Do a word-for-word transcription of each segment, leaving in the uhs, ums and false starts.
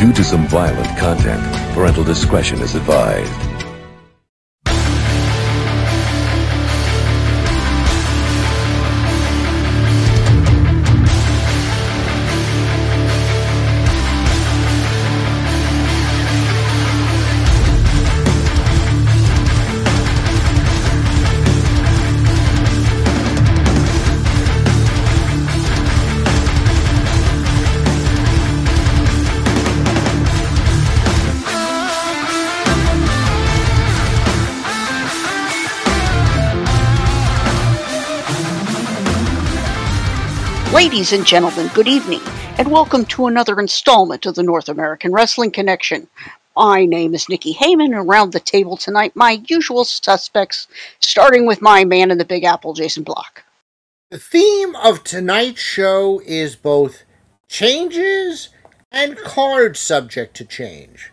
Due to some violent content, parental discretion is advised. Ladies and gentlemen, good evening, and welcome to another installment of the North American Wrestling Connection. My name is Nikki Heyman, and around the table tonight, my usual suspects, starting with my man in the Big Apple, Jason Block. The theme of tonight's show is both changes and cards subject to change.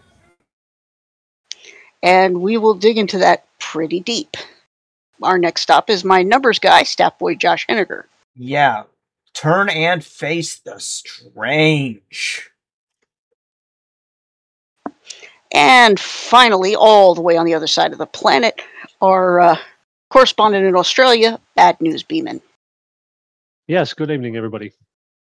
And we will dig into that pretty deep. Our next stop is my numbers guy, Staff Boy Josh Henniger. Yeah. Turn and face the strange. And finally, all the way on the other side of the planet, our uh, correspondent in Australia, Bad News Beeman. Yes, good evening, everybody.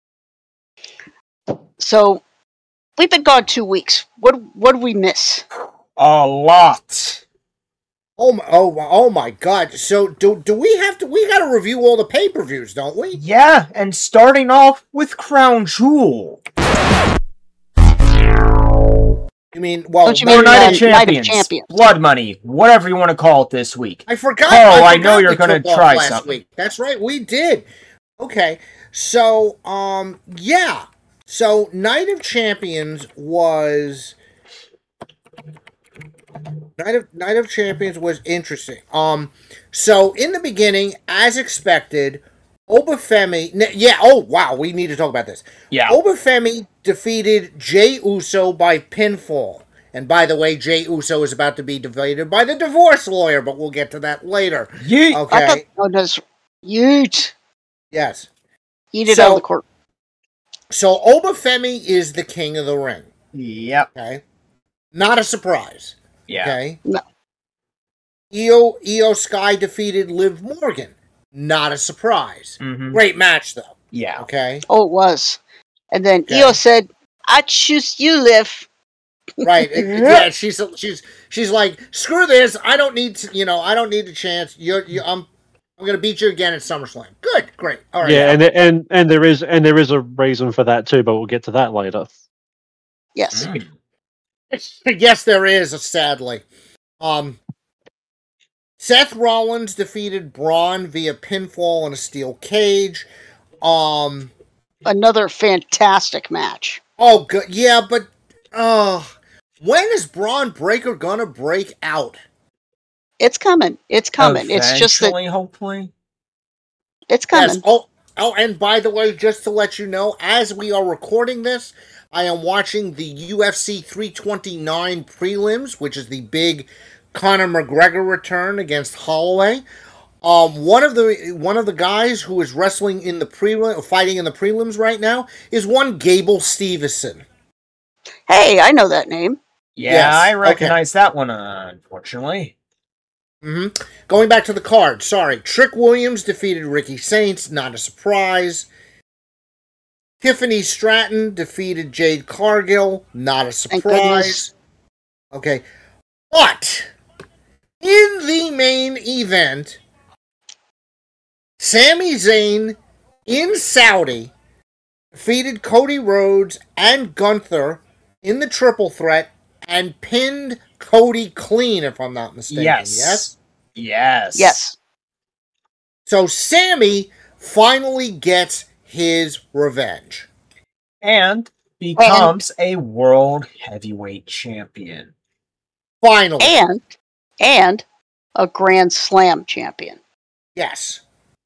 So, we've been gone two weeks. What what did we miss? A lot. Oh my, oh my, oh my God! So do do we have to? We got to review all the pay-per-views, don't we? Yeah, and starting off with Crown Jewel. You mean well, Don't you Or mean, Night, uh, of Champions, Night of Champions. Blood Money, whatever you want to call it this week. I forgot. Oh, I, I know forgot you're we gonna took off try last something. week. That's right, we did. Okay, so um, yeah, so Night of Champions was. Night of Night of Champions was interesting. Um, so in the beginning, as expected, Obafemi. Yeah. Oh wow, we need to talk about this. Yeah. Obafemi defeated Jey Uso by pinfall. And by the way, Jey Uso is about to be defeated by the divorce lawyer, but we'll get to that later. Yeet. Okay. I thought, oh, that's Yeet. Yes. Yeet it So- out of the court. So Obafemi is the king of the ring. Yep. Okay. Not a surprise. Yeah. Okay. No. Io Io Sky defeated Liv Morgan. Not a surprise. Mm-hmm. Great match though. Yeah. Okay. Oh, it was. And then Okay. Io said, I choose you, Liv. Right. It- it- yeah. She's she's she's like, screw this. I don't need to. You know. I don't need a chance. You're. You, I'm. I'm gonna beat you again at SummerSlam. Good. Great. All right. Yeah, and and and there is and there is a reason for that too, but we'll get to that later. Yes. Mm. Yes, there is. Sadly. Um. Seth Rollins defeated Braun via pinfall in a steel cage. Um. Another fantastic match. Oh, good. Yeah, but uh, when is Braun Breaker gonna break out? It's coming. It's coming. It's just that Eventually, hopefully. it's coming. Yes. Oh, oh, and by the way, just to let you know, as we are recording this, I am watching the U F C three twenty-nine prelims, which is the big Conor McGregor return against Holloway. Um, one of the one of the guys who is wrestling in the prelim, fighting in the prelims right now, is one Gable Stevenson. Hey, I know that name. Yeah, Yes, I okay. recognize that one, uh, unfortunately. hmm Going back to the card, sorry. Trick Williams defeated Ricky Saints, not a surprise. Tiffany Stratton defeated Jade Cargill, not a Thank goodness. surprise. Okay. But, in the main event, Sami Zayn in Saudi defeated Cody Rhodes and Gunther in the triple threat and pinned Cody clean, if I'm not mistaken. Yes. Yes? Yes. Yes. So Sammy finally gets his revenge. And becomes a world heavyweight champion. Finally. And and a Grand Slam champion. Yes.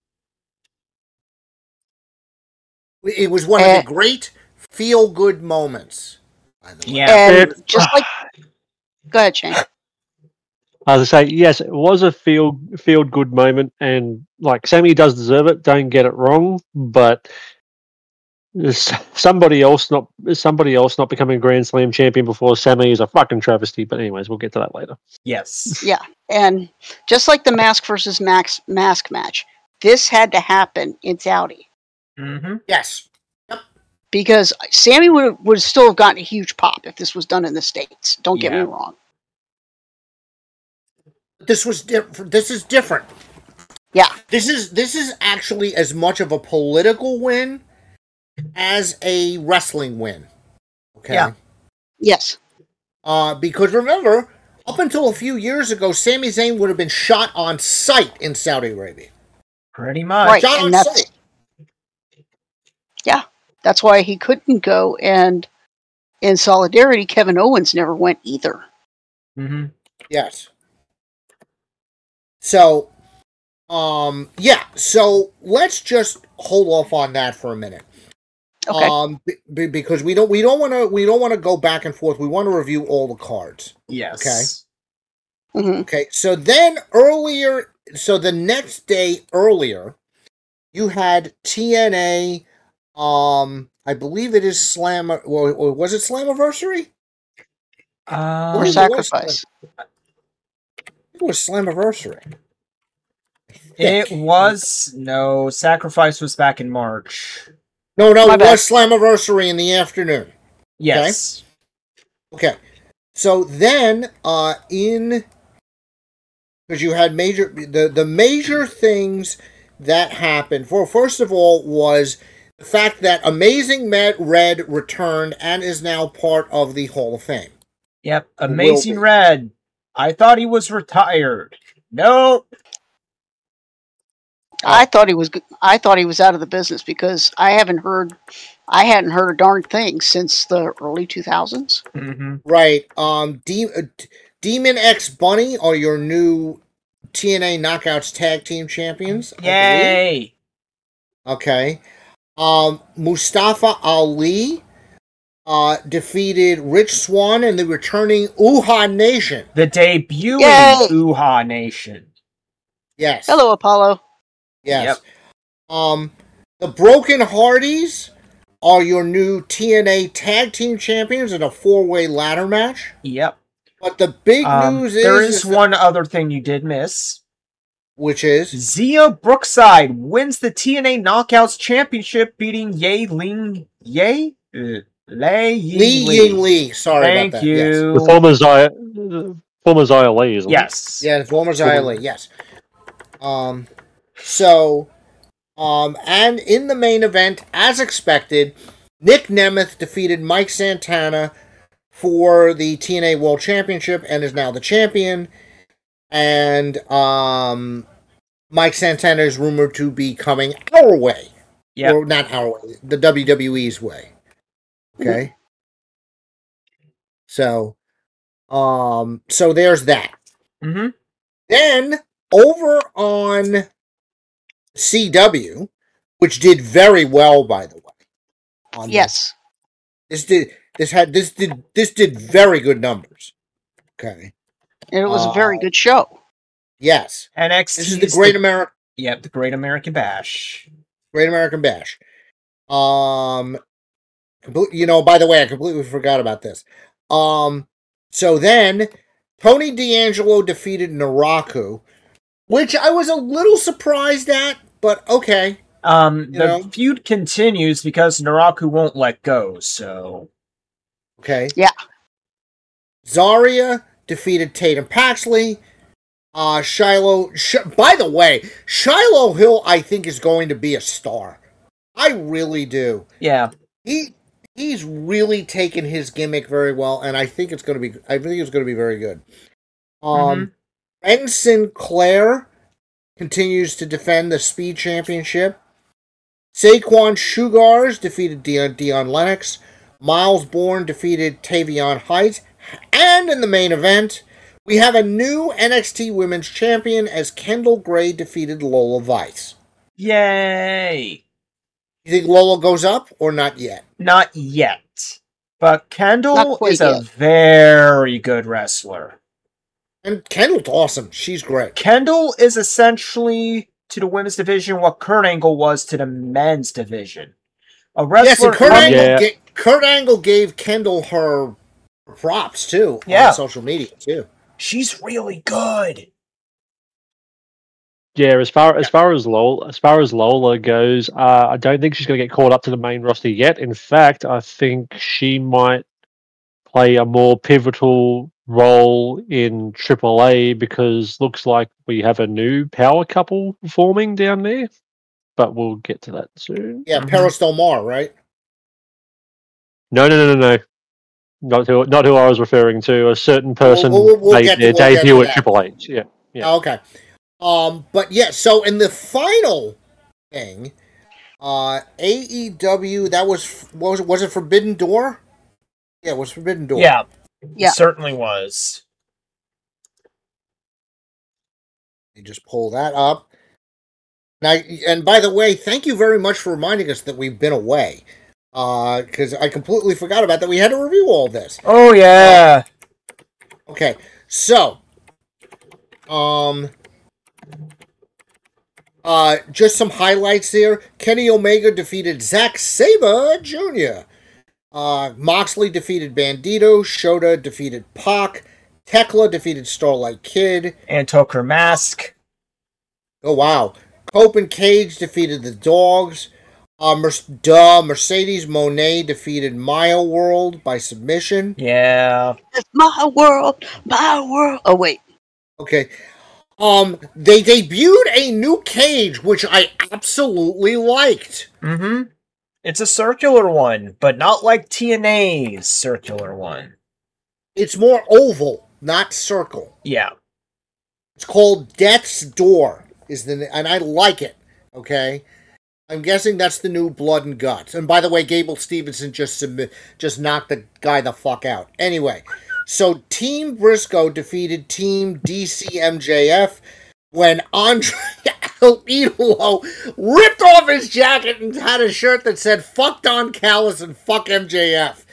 It was one of Uh, the great feel-good moments. By the way. Yeah. And It- just like go ahead, Shane. As I say, yes, it was a feel feel good moment, and like Sammy does deserve it. Don't get it wrong, but There's somebody else not somebody else not becoming Grand Slam champion before Sammy is a fucking travesty. But anyways, we'll get to that later. Yes. Yeah, and just like the mask versus max mask match, this had to happen in Saudi Mm-hmm. Yes. because Sammy would would still have gotten a huge pop if this was done in the States. Don't get me Yeah. wrong. This was different. This is different. Yeah, This is this is actually as much of a political win as a wrestling win. Okay. Yeah. yes, Uh, because remember, up until a few years ago, Sami Zayn would have been shot on sight in Saudi Arabia. Pretty much. right, Shot on and that's sight. yeah, that's why he couldn't go. And in solidarity, Kevin Owens never went either. Mm-hmm. Yes. So, um, yeah. So let's just hold off on that for a minute. Okay, Um, b- b- because we don't we don't want to we don't want to go back and forth. We want to review all the cards. Yes. hmm Okay. So then earlier, so the next day earlier, you had T N A. Um, I believe it is Slam. Well, was it Slammiversary? Uh, or Or sacrifice. It was Slammiversary. it was no sacrifice was back in March. No, no, My it bad. was Slammiversary in the afternoon. Yes. Okay. So then, uh, in because you had major the the major things that happened. For first of all, was the fact that Amazing Matt Red returned and is now part of the Hall of Fame. Yep. Will Amazing be. Red. I thought he was retired. Nope. I thought he was. g- I thought he was out of the business because I haven't heard. I hadn't heard a darn thing since the early two thousands. Mm-hmm. Right. Um. De- uh, D- Demon X Bunny are your new T N A Knockouts Tag Team Champions. I believe. Yay. Okay. Um, Mustafa Ali uh, defeated Rich Swann and the returning Uha Nation. The debuting Yay. Uha Nation. Yes. Hello, Apollo. Yes. Um, the Broken Hardys are your new T N A Tag Team Champions in a four-way ladder match. Yep. But the big Um, news is, there is is that- one other thing you did miss. which is Zia Brookside wins the T N A Knockouts Championship, beating Ye Ling Ye uh, Lei Ying Lee Lee. Ying Lee. Sorry Thank about that. Yes. The you. former Zia, the former Zia Lee, isn't it? Yes. Yeah, the former Xia Li, yes. Um, so, um, and in the main event, as expected, Nick Nemeth defeated Mike Santana for the T N A World Championship and is now the champion. And um, Mike Santana is rumored to be coming our way. Yep. Or not our way, the W W E's way. Okay? So, um, so there's that. Mm-hmm. Then over on C W, which did very well, by the way. on Yes. This. this did this had this did this did very good numbers. Okay. And it was a very Uh, good show. Yes. N X T This is the Great American Yep, the Great American Bash. Great American Bash. Um, complete, you know, by the way, I completely forgot about this. Um, so then Tony D'Angelo defeated Naraku, which I was a little surprised at, but okay. Um, You the know? feud continues because Naraku won't let go, so... Okay. Yeah. Zarya defeated Tatum Paxley. Uh, Shiloh. Sh- by the way, Shiloh Hill, I think, is going to be a star. I really do. Yeah. He he's really taken his gimmick very well, and I think it's going to be. I think it's going to be very good. Um, Ben Sinclair continues to defend the Speed Championship. Saquon Sugars defeated Dion, Dion Lennox. Miles Bourne defeated Tavion Heights. And in the main event, we have a new N X T Women's Champion as Kendall Gray defeated Lola Vice. Yay! You think Lola goes up or not yet? Not yet. But Kendall Not quite is a yet. very good wrestler. And Kendall's awesome. She's great. Kendall is essentially to the women's division what Kurt Angle was to the men's division. A Yes, wrestler. and Kurt um, Angle, yeah. ga- Kurt Angle gave Kendall her props too Yeah. on social media too. She's really good. Yeah, as far as far as Lola, as far as Lola goes, uh, I don't think she's going to get called up to the main roster yet. In fact, I think she might play a more pivotal role in Triple A because looks like we have a new power couple forming down there. But we'll get to that soon. Yeah, Mhm. Paris Del Mar, right? No, no, no, no, no. Not who, not who I was referring to. A certain person we'll- we'll- we'll made get to- their we'll get debut to at that. Triple H. Yeah, yeah. Oh, okay. Um, but yeah, so in the final thing, uh, A E W, that was what was it, was it Forbidden Door? Yeah, it was Forbidden Door. Yeah. Yeah. It certainly was. You just pull that up. Now, and by the way, thank you very much for reminding us that we've been away. Uh, because I completely forgot about that. We had to review all this. Oh, yeah. Okay, so, um, uh, just some highlights here. Kenny Omega defeated Zack Sabre Junior Uh, Moxley defeated Bandito. Shota defeated Pac. Tekla defeated Starlight Kid. And took her mask. Oh, wow. Cope and Cage defeated the Dogs. Uh, Mer- duh, Mercedes Moné defeated Maya World by submission. Yeah. It's my world, my world. Oh, wait. Okay. Um, they debuted a new cage, which I absolutely liked. Mm-hmm. It's a circular one, but not like T N A's circular one. It's more oval, not circle. Yeah. It's called Death's Door, is the and I like it. Okay, I'm guessing that's the new Blood and Guts. And by the way, Gable Stevenson just submit, just knocked the guy the fuck out. Anyway, so Team Briscoe defeated Team D C M J F when Andre El Idolo ripped off his jacket and had a shirt that said "Fuck Don Callis and fuck M J F."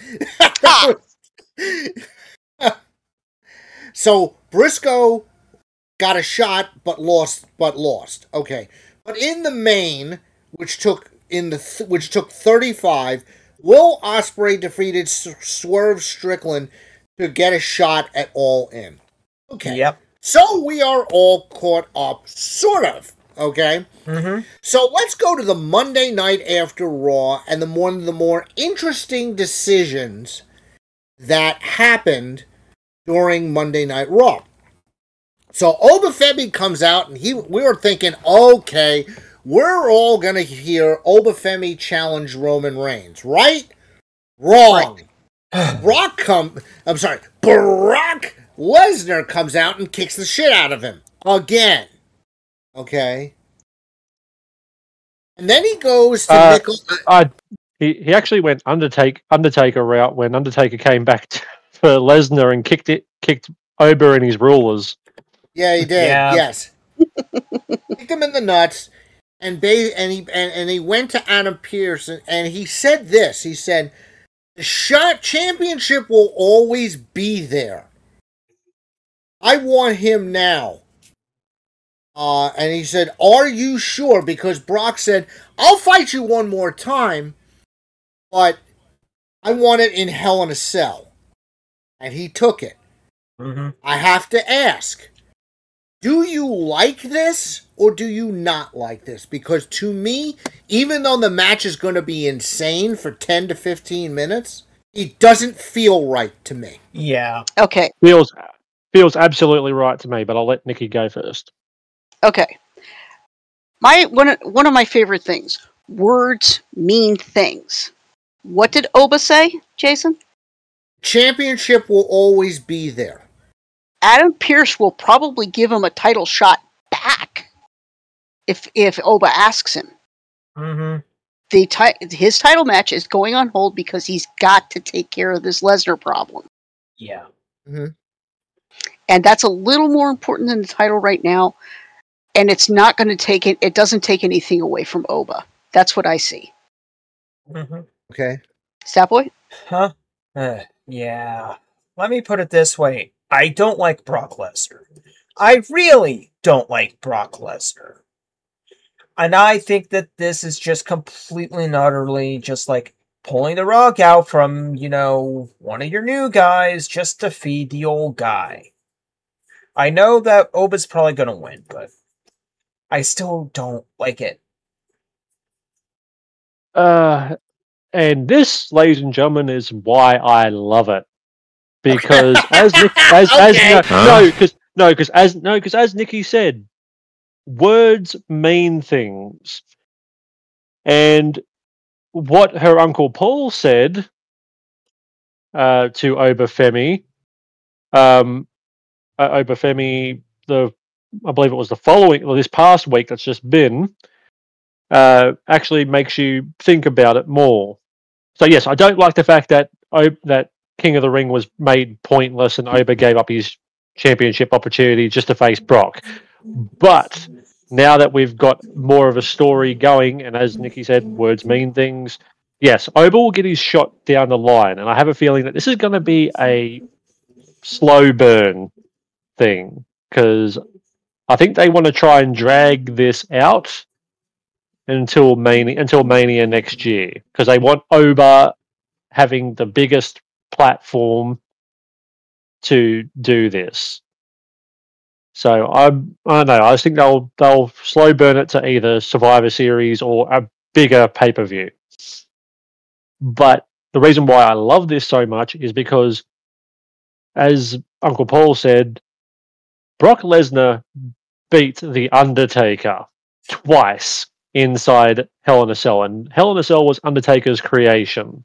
So Briscoe got a shot, but lost. But lost. Okay, but in the main, which took in the th- which took thirty-five, Will Ospreay defeated S- Swerve Strickland to get a shot at All In. Okay. Yep. So we are all caught up, sort of. Okay. Mm-hmm. So let's go to the Monday night after Raw and the one of the more interesting decisions that happened during Monday Night Raw. So Obafemi comes out and he we were thinking, okay, we're all gonna hear Obafemi challenge Roman Reigns, right? Wrong. Brock come I'm sorry, Brock Lesnar comes out and kicks the shit out of him. Again. Okay. And then he goes to Uh, Nickel. Uh, he he actually went Undertaker Undertaker route when Undertaker came back to, for Lesnar and kicked it kicked Oba and his rulers. Yeah, he did. Yeah. Yes. Kicked him in the nuts, and ba- and he and, and he went to Adam Pearce, and, and he said this. He said, "The shot championship will always be there. I want him now." Uh, and he said, "Are you sure?" Because Brock said, "I'll fight you one more time, but I want it in Hell in a Cell," and he took it. Mm-hmm. I have to ask, do you like this or do you not like this? Because to me, even though the match is going to be insane for ten to fifteen minutes, it doesn't feel right to me. Yeah. Okay. Feels feels absolutely right to me, but I'll let Nikki go first. Okay. My one of- one of my favorite things. Words mean things. What did Oba say, Jason? Championship will always be there. Adam Pearce will probably give him a title shot back if if Oba asks him. Mm-hmm. The ti- his title match is going on hold because he's got to take care of this Lesnar problem. Yeah. And that's a little more important than the title right now. And it's not going to take it. It doesn't take anything away from Oba. That's what I see. Mm-hmm. Okay. Statboy? Huh? Uh, yeah. Let me put it this way. I don't like Brock Lesnar. I really don't like Brock Lesnar. And I think that this is just completely and utterly just like pulling the rug out from, you know, one of your new guys just to feed the old guy. I know that Oba's probably going to win, but I still don't like it. Uh, and this, ladies and gentlemen, is why I love it. Because as Nick, as Okay. as no, Huh? no, because no, because as no, because as Nikki said, words mean things, and what her uncle Paul said uh, to Obafemi, um, uh, Obafemi, the I believe it was the following, or this past week that's just been, uh, actually makes you think about it more. So yes, I don't like the fact that o- that King of the Ring was made pointless and Oba gave up his championship opportunity just to face Brock. But now that we've got more of a story going, and as Nikki said, words mean things. Yes, Oba will get his shot down the line, and I have a feeling that this is going to be a slow burn thing because I think they want to try and drag this out until Mania, until Mania next year because they want Oba having the biggest platform to do this. So I'm, I don't know. I just think they'll they'll slow burn it to either Survivor Series or a bigger pay per view. But the reason why I love this so much is because, as Uncle Paul said, Brock Lesnar beat The Undertaker twice inside Hell in a Cell, and Hell in a Cell was Undertaker's creation.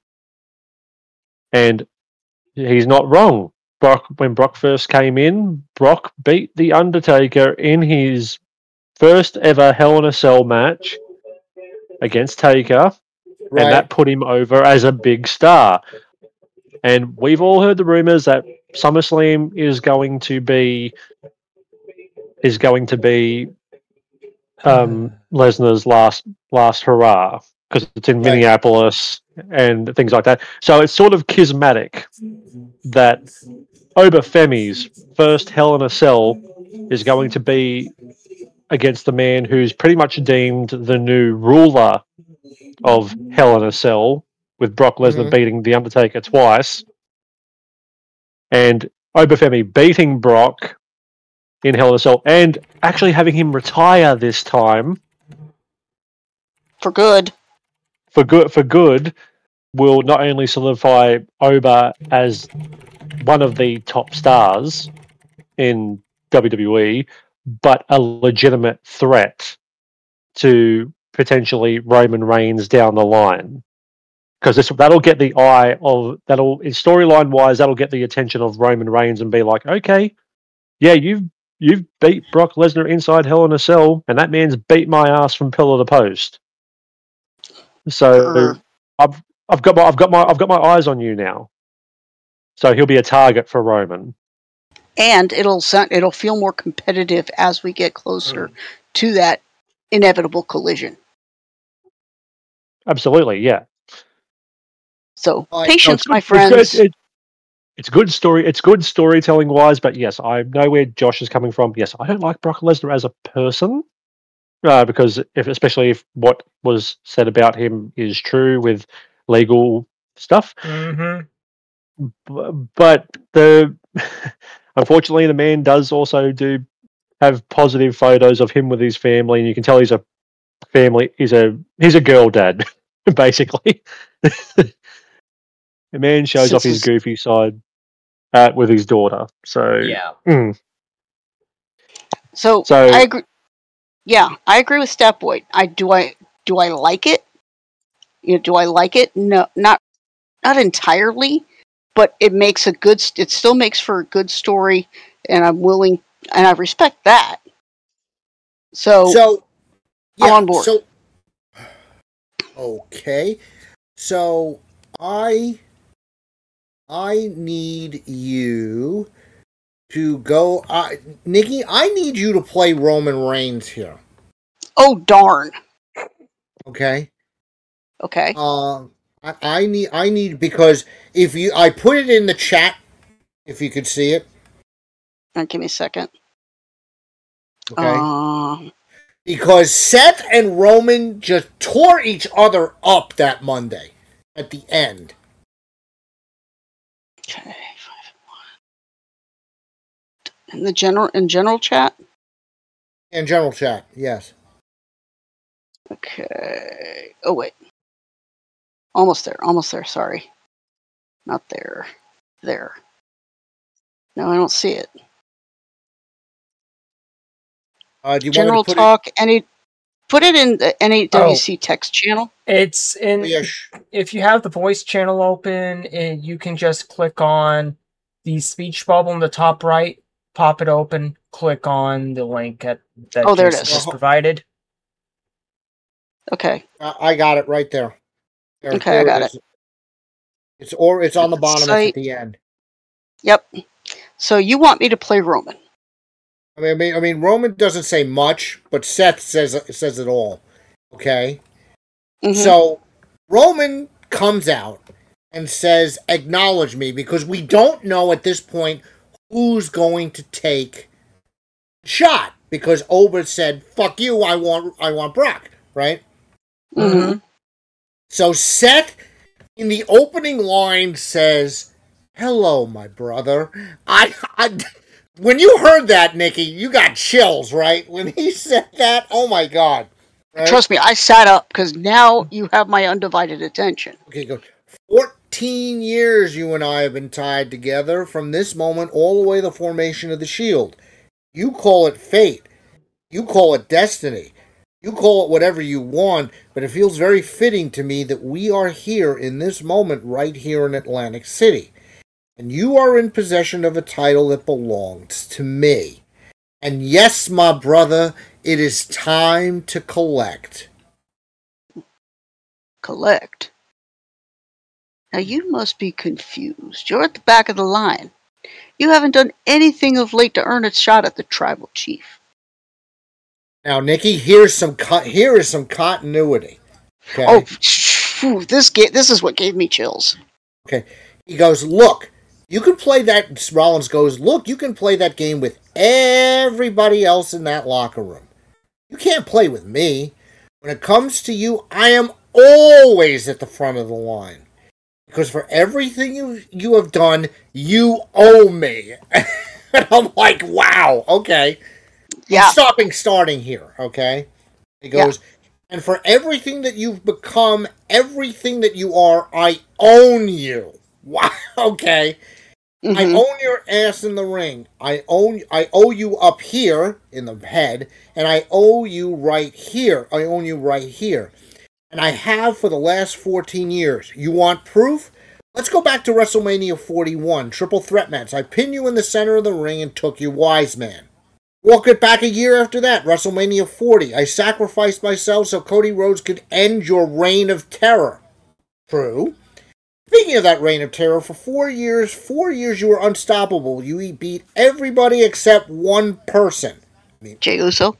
And he's not wrong. Brock, when Brock first came in, Brock beat The Undertaker in his first ever Hell in a Cell match against Taker, Right. and that put him over as a big star. And we've all heard the rumors that SummerSlam is going to be is going to be um, Lesnar's last last hurrah because it's in Right. Minneapolis and things like that. So it's sort of schismatic that Obafemi's first Hell in a Cell is going to be against the man who's pretty much deemed the new ruler of Hell in a Cell, with Brock Lesnar Mhm. beating The Undertaker twice, and Obafemi beating Brock in Hell in a Cell, and actually having him retire this time For good. for good. For good, will not only solidify Oba as one of the top stars in W W E, but a legitimate threat to potentially Roman Reigns down the line. Because this that'll get the eye of that'll storyline wise that'll get the attention of Roman Reigns and be like, okay, yeah, you've you've beat Brock Lesnar inside Hell in a Cell, and that man's beat my ass from pillar to post. So Grr. I've I've got my I've got my I've got my eyes on you now. So he'll be a target for Roman. And it'll sound, it'll feel more competitive as we get closer Mm. to that inevitable collision. Absolutely, yeah. So Uh, patience, No, my it's good- it's friends. good- it- It's good story. It's good storytelling wise, but yes, I know where Josh is coming from. Yes, I don't like Brock Lesnar as a person, uh, because if, especially if what was said about him is true with legal stuff. Mm-hmm. B- But the unfortunately, the man does also do have positive photos of him with his family, and you can tell he's a family. He's a he's a girl dad, basically. The man shows Since off his his- goofy side uh, with his daughter. So Yeah. mm. So, So- I agree. Yeah, I agree with Step Boy. I do. I do. I like it. You know, do I like it? No, not not entirely, but it makes a good. It still makes for a good story, and I'm willing and I respect that. So, So, I'm yeah, on board. So, okay. So, I I need you to go. I Nikki, I need you to play Roman Reigns here. oh darn. Okay. Okay. Um, I, I need I need because if you I put it in the chat, if you could see it. Uh, give me a second. Okay. Uh, Because Seth and Roman just tore each other up that Monday at the end. Okay. In the general in general chat? In general chat, yes. Okay. Oh wait. Almost there. Almost there. Sorry. Not there. There. No, I don't see it. Uh, do you General want me to put talk. It... Any. Put it in the N A W C oh. text channel. It's in. Oh, yeah, sh- if you have the voice channel open, it, you can just click on the speech bubble in the top right, pop it open, click on the link at, that oh, there Jason it is. just provided. Okay. Uh, I got it right there. there okay, there I got it, it. It's or it's on the bottom. It's at the end. Yep. So you want me to play Roman? I mean, I mean, I mean, Roman doesn't say much, but Seth says says it all. Okay. Mm-hmm. So Roman comes out and says, "Acknowledge me," because we don't know at this point who's going to take the shot. Because Ober said, "Fuck you, I want, I want Brock," right? Mm-hmm. So Seth, in the opening line, says, "Hello, my brother." I, I, when you heard that, Nikki, you got chills, right? When he said that, oh my God. Right? Trust me, I sat up because now you have my undivided attention. Okay, good. fourteen years you and I have been tied together from this moment all the way to the formation of the Shield. You call it fate. You call it destiny. You call it whatever you want, but it feels very fitting to me that we are here in this moment right here in Atlantic City. And you are in possession of a title that belongs to me. And yes, my brother, it is time to collect. Collect? Now you must be confused. You're at the back of the line. You haven't done anything of late to earn a shot at the tribal chief. Now, Nikki, here's some co- here is some continuity. Okay? Oh, phew, this ga- this is what gave me chills. Okay. He goes, look, you can play that, Rollins goes, look, you can play that game with everybody else in that locker room. You can't play with me. When it comes to you, I am always at the front of the line. Because for everything you you have done, you owe me. And I'm like, wow, okay. Yeah. I'm stopping starting here, okay? He goes, yeah. And for everything that you've become, everything that you are, I own you. Wow, okay. Mm-hmm. I own your ass in the ring. I own I owe you up here in the head, and I owe you right here. I own you right here. And I have for the last fourteen years. You want proof? Let's go back to WrestleMania forty-one, Triple Threat match. I pinned you in the center of the ring and took you wise man. Walk it back a year after that, WrestleMania forty. I sacrificed myself so Cody Rhodes could end your reign of terror. True. Speaking of that reign of terror, for four years, four years you were unstoppable. You beat everybody except one person. I mean, Jey Uso.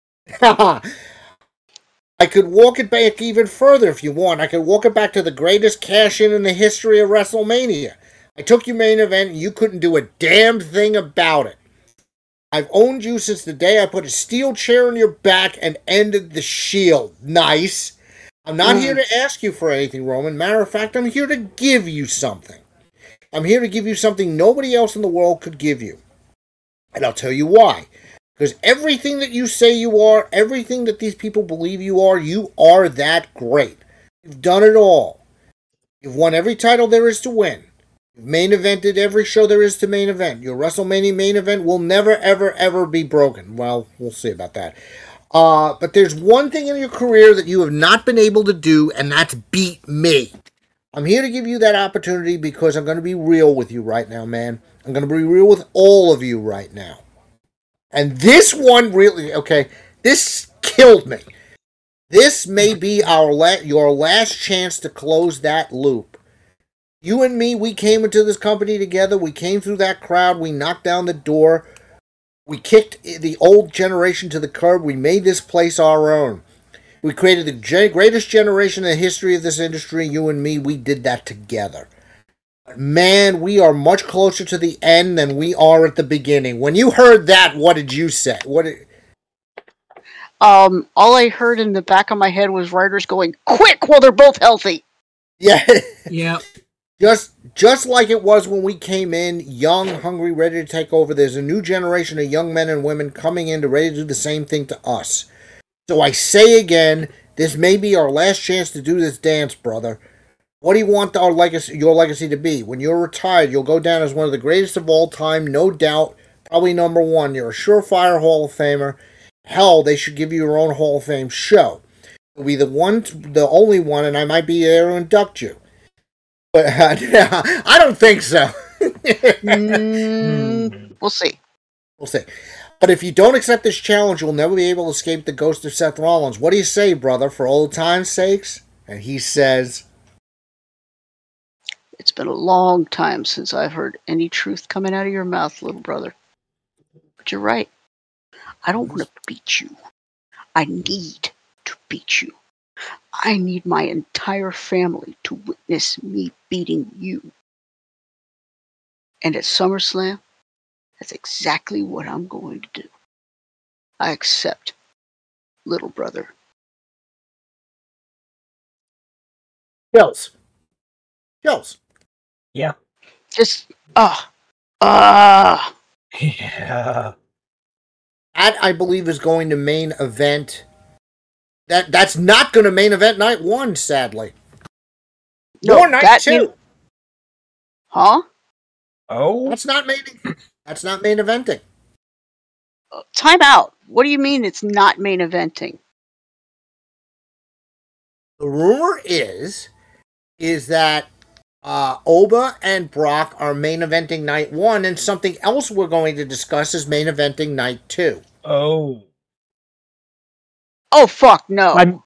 I could walk it back even further if you want. I could walk it back to the greatest cash-in in the history of WrestleMania. I took your main event and you couldn't do a damn thing about it. I've owned you since the day I put a steel chair on your back and ended the Shield. Nice. I'm not mm. here to ask you for anything, Roman. Matter of fact, I'm here to give you something. I'm here to give you something nobody else in the world could give you. And I'll tell you why. Because everything that you say you are, everything that these people believe you are, you are that great. You've done it all. You've won every title there is to win. You've main evented every show there is to main event. Your WrestleMania main event will never, ever, ever be broken. Well, we'll see about that. Uh, but there's one thing in your career that you have not been able to do, and that's beat me. I'm here to give you that opportunity because I'm going to be real with you right now, man. I'm going to be real with all of you right now. And this one really, okay, this killed me. This may be our la- your last chance to close that loop. You and me, we came into this company together. We came through that crowd. We knocked down the door. We kicked the old generation to the curb. We made this place our own. We created the ge- greatest generation in the history of this industry. You and me, we did that together. Man, we are much closer to the end than we are at the beginning. When you heard that, what did you say? What? Did... Um, all I heard in the back of my head was writers going, "Quick, while they're both healthy." Yeah. Yeah. Just just like it was when we came in, young, hungry, ready to take over, there's a new generation of young men and women coming in to ready to do the same thing to us. So I say again, this may be our last chance to do this dance, brother. What do you want our legacy, your legacy to be? When you're retired, you'll go down as one of the greatest of all time, no doubt. Probably number one. You're a surefire Hall of Famer. Hell, they should give you your own Hall of Fame show. It'll be the one, the only one, and I might be there to induct you. But uh, I don't think so. mm, we'll see. We'll see. But if you don't accept this challenge, you'll never be able to escape the ghost of Seth Rollins. What do you say, brother, for old time's sakes? And he says, "It's been a long time since I've heard any truth coming out of your mouth, little brother. But you're right. I don't want to beat you. I need to beat you. I need my entire family to witness me beating you. And at SummerSlam, that's exactly what I'm going to do. I accept, little brother." Chills. Chills. Yeah. Just, ah, ah. Yeah. That, I believe, is going to main event. That That's not going to main event night one, sadly. No, Nor night that two. mean- Huh? Oh? That's not main. That's not main eventing. Time out. What do you mean it's not main eventing? The rumor is, is that uh, Oba and Brock are main eventing night one, and something else we're going to discuss is main eventing night two. Oh. Oh, fuck, no. I'm.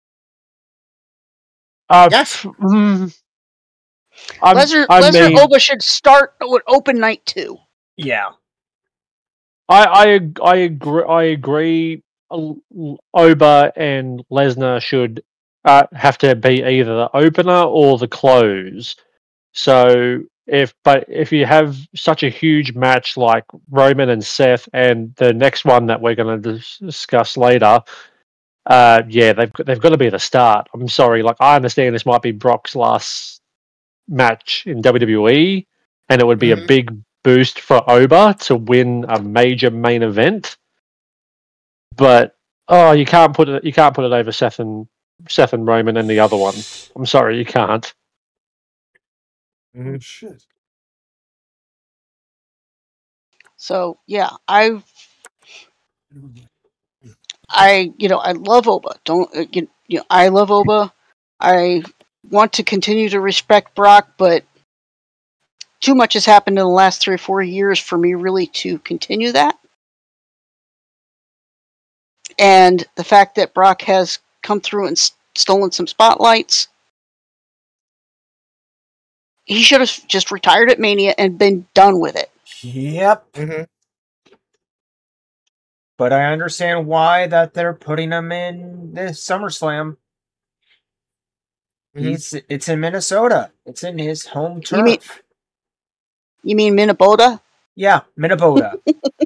Uh, Yes. mm, I'm, Lesnar, I Lesnar mean, Oba should start with open night two. Yeah. I, I, I agree. I agree. Oba and Lesnar should uh, have to be either the opener or the close. So if, but if you have such a huge match like Roman and Seth, and the next one that we're going to dis- discuss later, uh, yeah, they've they've got to be the start. I'm sorry. Like, I understand this might be Brock's last match in W W E, and it would be Mhm. a big boost for Oba to win a major main event. But oh, you can't put it. You can't put it over Seth and Seth and Roman and the other one. I'm sorry, you can't. Oh, shit. So, yeah, I, I, you know, I love Oba. Don't, uh, you, you know, I love Oba. I want to continue to respect Brock, but too much has happened in the last three or four years for me really to continue that. And the fact that Brock has come through and s- stolen some spotlights, he should have just retired at Mania and been done with it. Yep. Mm-hmm. But I understand why that they're putting him in this SummerSlam. Mhm. He's it's in Minnesota. It's in his home turf. You mean- You mean Minnesota? Yeah, Minnesota.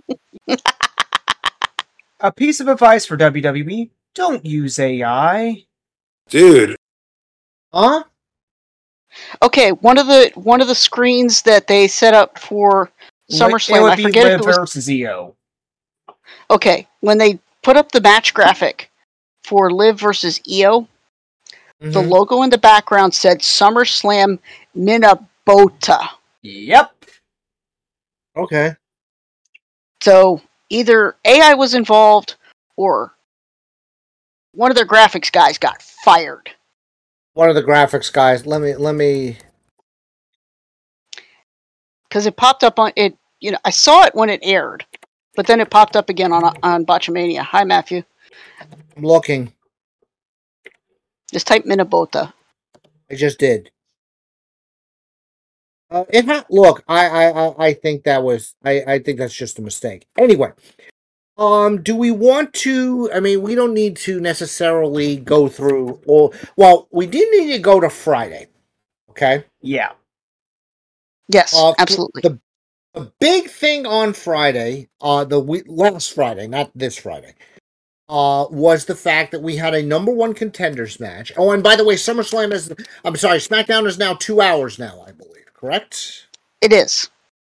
A piece of advice for W W E: don't use A I. Dude. Huh? Okay, one of the one of the screens that they set up for SummerSlam, It would I be forget if Liv it was versus E O. okay when they put up the match graphic for Liv versus E O. Mm-hmm. The logo in the background said SummerSlam Minnesota. Yep. Okay. So either A I was involved or one of their graphics guys got fired. One of the graphics guys. Let me. Let me. Because it popped up on it. You know, I saw it when it aired, but then it popped up again on on Botchamania. Hi, Matthew. I'm looking. Just type Minnesota. I just did. Uh, it ha- look, I, I, I, I think that was, I, I think that's just a mistake. Anyway, um, do we want to? I mean, we don't need to necessarily go through all. Well, we do need to go to Friday. Okay. Yeah. Yes, Uh, absolutely. The, the big thing on Friday, uh, the we- last Friday, not this Friday. uh, was the fact that we had a number one contenders match. Oh, and by the way, SummerSlam is, I'm sorry, SmackDown is now two hours now, I believe, correct? It is.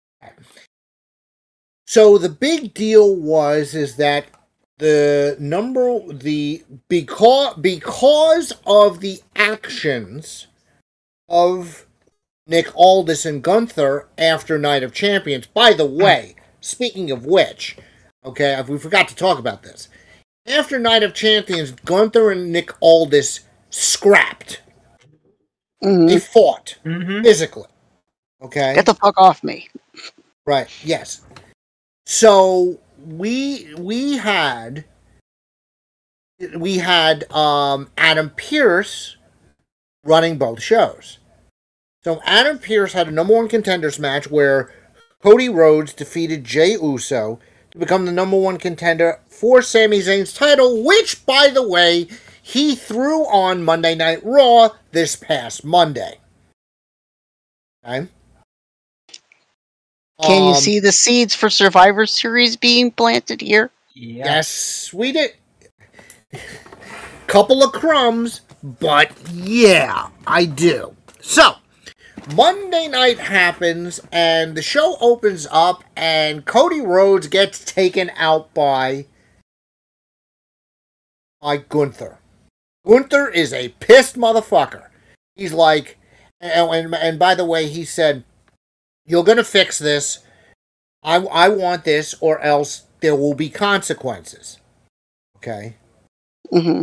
So the big deal was, is that the number, the, because, because of the actions of Nick Aldis and Gunther after Night of Champions. By the way, speaking of which, okay, we forgot to talk about this. After Night of Champions, Gunther and Nick Aldis scrapped. Mm-hmm. They fought Mm-hmm. physically. Okay? Get the fuck off me. Right, yes. So we we had we had um, Adam Pearce running both shows. So Adam Pearce had a number one contenders match where Cody Rhodes defeated Jey Uso to become the number one contender for Sami Zayn's title, which, by the way, he threw on Monday Night Raw this past Monday. Okay? Can you Um, see the seeds for Survivor Series being planted here? Yeah. Yes, we did. Couple of crumbs, but yeah, I do. So, Monday night happens, and the show opens up, and Cody Rhodes gets taken out by, by Gunther. Gunther is a pissed motherfucker. He's like, and, and, and by the way, he said, "You're going to fix this. I, I want this, or else there will be consequences." Okay? Mm-hmm.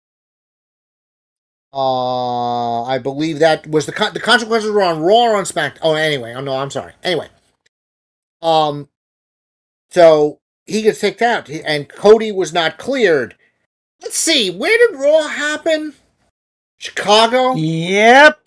Uh, I believe that was the con- the consequences were on Raw or on SmackDown. Oh, anyway, oh no, I'm sorry. Anyway, um, so he gets kicked out, and Cody was not cleared. Let's see, where did Raw happen? Chicago. Yep.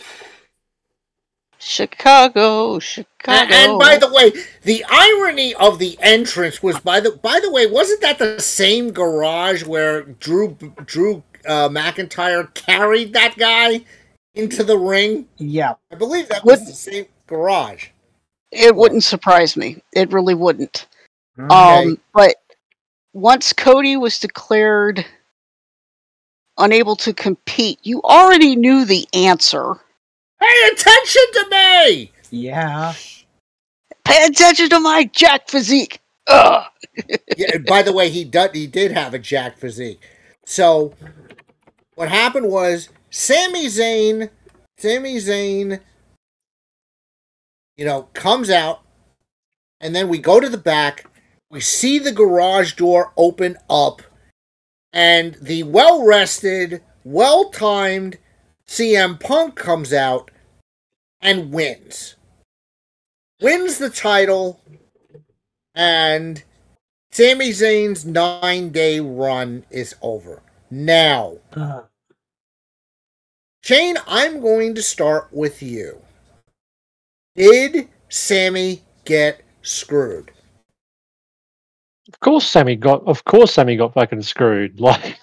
Chicago, Chicago. And, and by the way, the irony of the entrance was by the by the way, wasn't that the same garage where Drew Drew uh, McIntyre carried that guy into the ring? Yep. I believe that was What? the same garage. It wouldn't surprise me. It really wouldn't. Okay. Um, but once Cody was declared unable to compete, you already knew the answer. Pay attention to me! Yeah. Pay attention to my jack physique. Ugh. Yeah, and by the way, he did, he did have a jack physique. So, what happened was, Sami Zayn, Sami Zayn, you know, comes out, and then we go to the back, we see the garage door open up, and the well-rested, well-timed C M Punk comes out and wins. Wins the title, and Sami Zayn's nine-day run is over. Now, Uh, Shane, I'm going to start with you. Did Sammy get screwed? Of course, Sammy got. Of course, Sammy got fucking screwed. Like,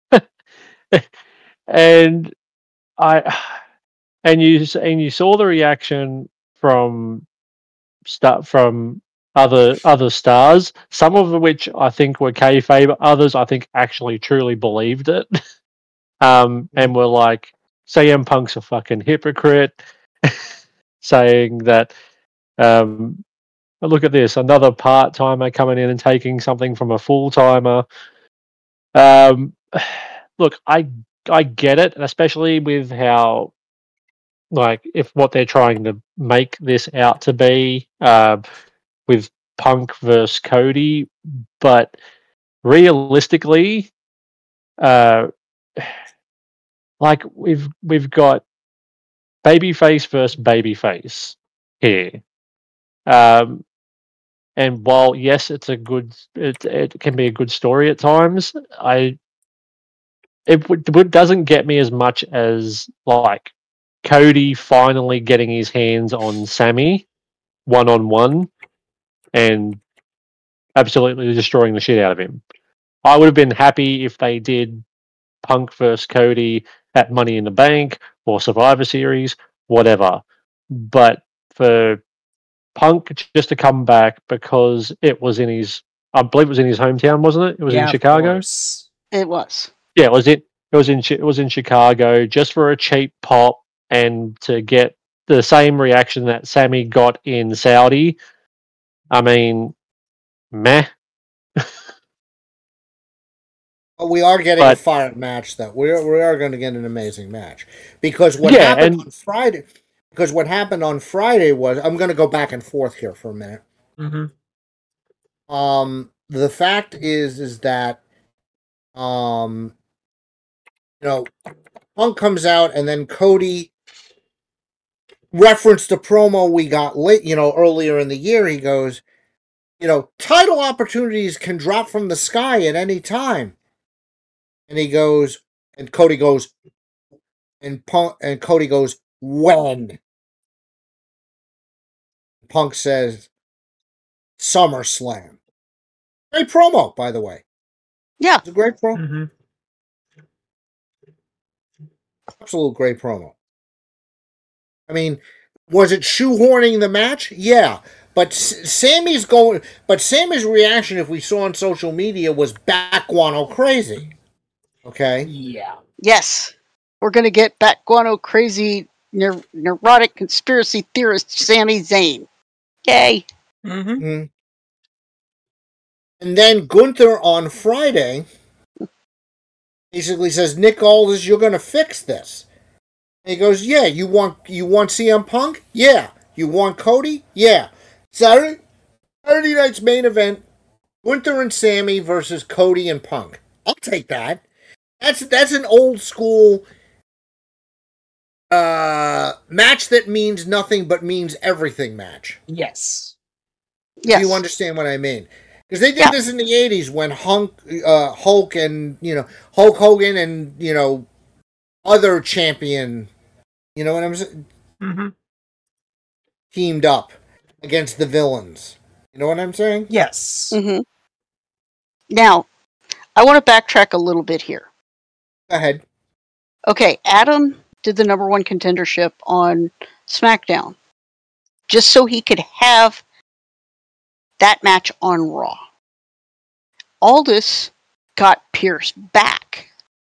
and I, and you and you saw the reaction from start from other other stars. Some of which I think were kayfabe. Others I think actually truly believed it. Um, and were like, C M Punk's a fucking hypocrite, saying that. Um, But look at this, another part-timer coming in and taking something from a full-timer. Um, look, I I get it, especially with how, like, if what they're trying to make this out to be, uh, with Punk versus Cody, but realistically, uh, like, we've we've got babyface versus babyface here. Um, And while yes, it's a good, it it can be a good story at times. I it, w- it doesn't get me as much as like Cody finally getting his hands on Sammy one on one and absolutely destroying the shit out of him. I would have been happy if they did Punk versus Cody at Money in the Bank or Survivor Series, whatever. But for Punk just to come back because it was in his, I believe it was in his hometown, wasn't it? It was yeah, in of Chicago. course. It was. Yeah, it was it. It was in Chi- it was in Chicago just for a cheap pop and to get the same reaction that Sammy got in Saudi. I mean, meh. But we are getting But- a fire match, though. We are, we are going to get an amazing match because what Yeah, happened and- on Friday. Because what happened on Friday was, I'm going to go back and forth here for a minute. Mm-hmm. Um, the fact is, is that, um, you know, Punk comes out and then Cody referenced the promo we got late, you know, earlier in the year. He goes, you know, title opportunities can drop from the sky at any time. And he goes, and Cody goes, and Punk, and Cody goes, when? Punk says, SummerSlam. Great promo, by the way. Yeah. It's a great promo. Mm-hmm. Absolute great promo. I mean, was it shoehorning the match? Yeah. But S- Sammy's going, but Sammy's reaction, if we saw on social media, was back guano crazy. Okay? Yeah. Yes. We're going to get back guano crazy, neur- neurotic conspiracy theorist Sami Zayn. Yay. Mm-hmm. Mm-hmm. And then Gunther on Friday basically says, Nick Aldis, you're going to fix this. And he goes, yeah, you want you want C M Punk? Yeah. You want Cody? Yeah. Saturday, Saturday night's main event, Gunther and Sammy versus Cody and Punk. I'll take that. That's that's an old school uh, match that means nothing but means everything match. Yes. Yes. Do you understand what I mean? Because they did Yeah. this in the eighties when Hunk, uh, Hulk and, you know, Hulk Hogan and, you know, other champion, you know what I'm saying, Mm-hmm. teamed up against the villains. You know what I'm saying? Yes. hmm Now, I want to backtrack a little bit here. Go ahead. Okay, Adam did the number one contendership on SmackDown just so he could have that match on Raw. Aldis got Pierce back.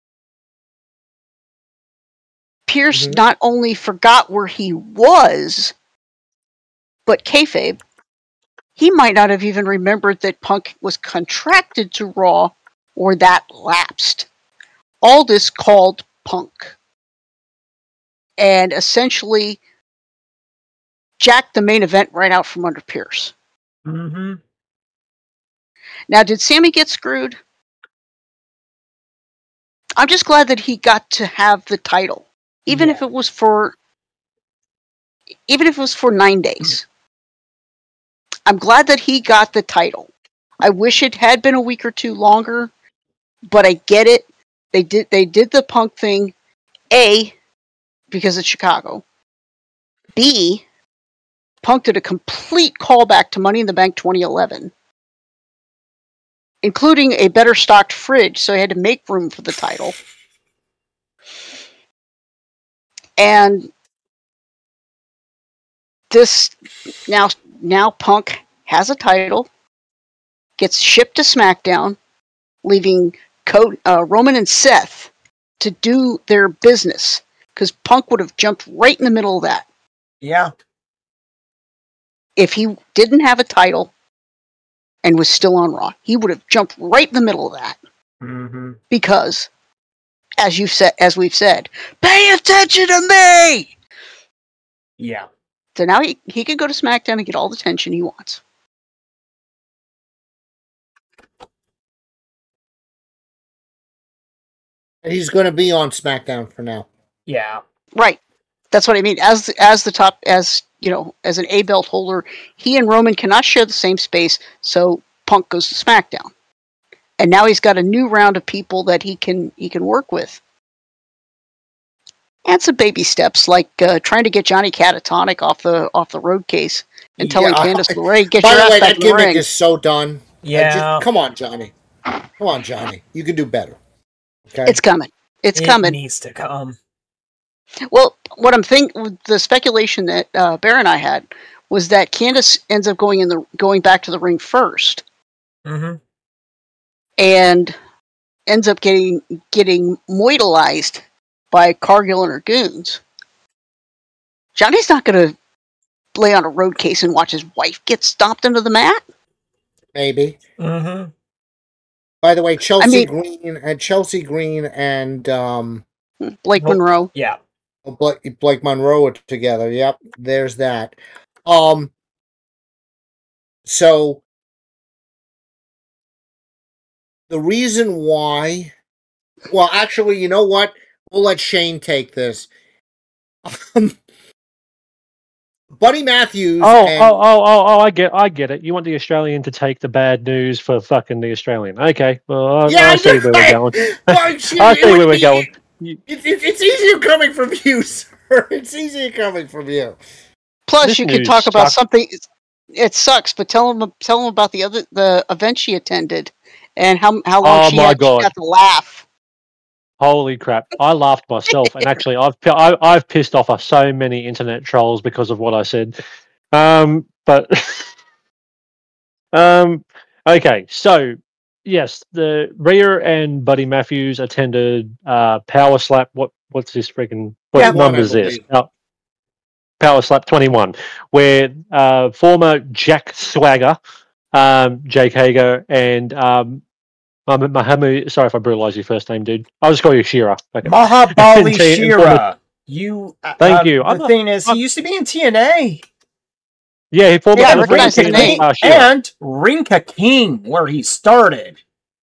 Pierce Mhm. not only forgot where he was, but kayfabe, he might not have even remembered that Punk was contracted to Raw or that lapsed. Aldis called Punk and essentially jacked the main event right out from under Pierce. Mm-hmm. Now, did Sammy get screwed? I'm just glad that he got to have the title, even Yeah. if it was for, even if it was for nine days. I'm glad that he got the title. I wish it had been a week or two longer, but I get it. They did they did the Punk thing, A, because it's Chicago. B, Punk did a complete callback to Money in the Bank twenty eleven, including a better stocked fridge, so he had to make room for the title. And this now now Punk has a title, gets shipped to SmackDown, leaving Co- uh, Roman and Seth to do their business, because Punk would have jumped right in the middle of that Yeah. if he didn't have a title and was still on Raw. He would have jumped right in the middle of that Mm-hmm. because, as you said, as we've said, pay attention to me. Yeah. So now he he can go to SmackDown and get all the attention he wants. And he's going to be on SmackDown for now. Yeah. Right. That's what I mean. As as the top, as you know, as an A belt holder, he and Roman cannot share the same space. So Punk goes to SmackDown, and now he's got a new round of people that he can he can work with. And some baby steps, like uh, trying to get Johnny Catatonic off the off the road case and telling Yeah. Candice LeRae, "Get By your the ass way, back that in the gimmick ring." is so done. I Yeah. just- come on, Johnny. Come on, Johnny. You can do better. Okay. It's coming. It's it coming. needs to come. Well, what I'm thinking, the speculation that uh, Bear and I had was that Candice ends up going in the going back to the ring first, Mm-hmm. and ends up getting getting moidalized by Cargill and her goons, Johnny's not going to lay on a road case and watch his wife get stomped into the mat. Maybe. Mm-hmm. By the way, Chelsea I mean- Green and Chelsea Green and um, Blake Nope. Monroe. Yeah. Blake, Blake Monroe are together. Yep, there's that. Um, so the reason why, well, actually, you know what? We'll let Shane take this. Um, Buddy Matthews. Oh, and, oh, oh, oh, oh! I get, I get it. You want the Australian to take the bad news for fucking the Australian? Okay, well, I, yeah, I see where we're going. Well, she- I it see would where we're be- going. You- It, it, it's easier coming from you, sir. It's easier coming from you. Plus, This you could news talk about sucks. something. It sucks, but tell him tell him about the other the event she attended and how how long Oh she, my had, she God. got to laugh. Holy crap! I laughed myself, and actually, I've I, I've pissed off so many internet trolls because of what I said. Um, but um, okay, so yes, the Rhea and Buddy Matthews attended uh, Power Slap. What what's this freaking what Yeah, number is one, I this? believe. Oh, Power Slap twenty-one, where uh, former Jack Swagger, um, Jake Hager, and um, Mahamu. Sorry if I brutalized your first name, dude. I'll just call you Shira. Okay. Mahabali T- Shira. You. Uh, Thank uh, you. The I'm not- thing is, he used to be in T N A. Yeah, he former Yeah, I former recognize his T N A name. star Shira. And Rinka King, where he started.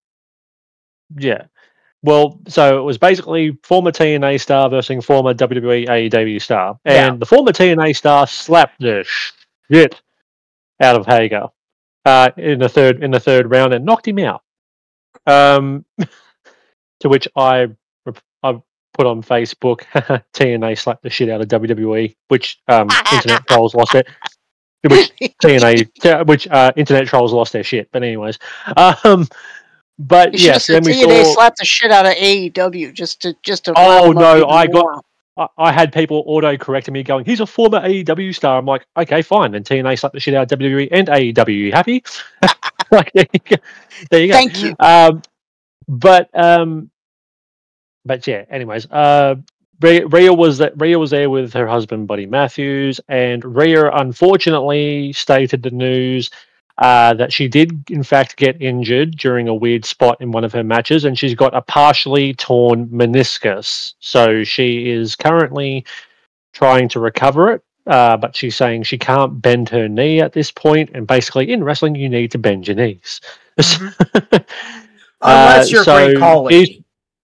Yeah. Well, so it was basically former T N A star versus former W W E A E W star. And Yeah. the former T N A star slapped the shit out of Hager uh, in the third in the third round and knocked him out. Um, to which I I put on Facebook, T N A slapped the shit out of W W E, which um, internet trolls lost it. Which T N A, which uh, internet trolls lost their shit. But anyways, um, but You should yes, have then said we T N A saw. slapped the shit out of A E W just to just to. Oh, rile them up no, even I got- more. I, I had people auto correcting me, going, "He's a former A E W star." I'm like, okay, fine. Then T N A slapped the shit out of W W E and A E W. You happy? Like, there you go. There you go. Thank you. Um, but um, but yeah. Anyways, uh, Rhea, Rhea was that Rhea was there with her husband Buddy Matthews, and Rhea unfortunately stated the news uh, that she did in fact get injured during a weird spot in one of her matches, and she's got a partially torn meniscus. So she is currently trying to recover it. Uh, but she's saying she can't bend her knee at this point, and basically in wrestling you need to bend your knees. Mm-hmm. Unless Uh, you're so Great Khali. he's-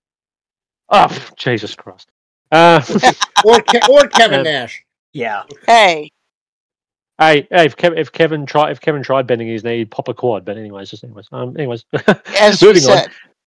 Oh, Jesus Christ. Uh, Or Ke- or Kevin Uh, Nash. Yeah. Hey, hey, hey, if Kevin, if Kevin tried, if Kevin tried bending his knee, he'd pop a quad. But anyways, just anyways, um, anyways, as you moving on. said,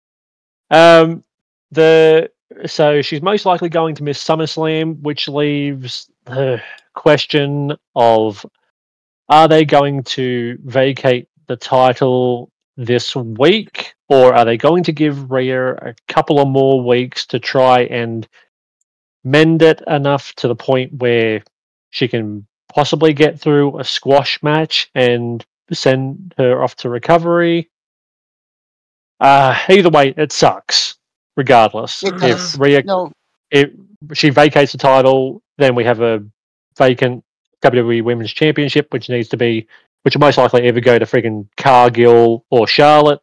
Um, the so she's most likely going to miss SummerSlam, which leaves the question of: are they going to vacate the title this week, or are they going to give Rhea a couple of more weeks to try and mend it enough to the point where she can possibly get through a squash match and send her off to recovery? Uh, either way, it sucks. Regardless, It if does. Rhea no, if she vacates the title, then we have a vacant W W E Women's Championship, which needs to be, which will most likely either go to friggin' Cargill or Charlotte.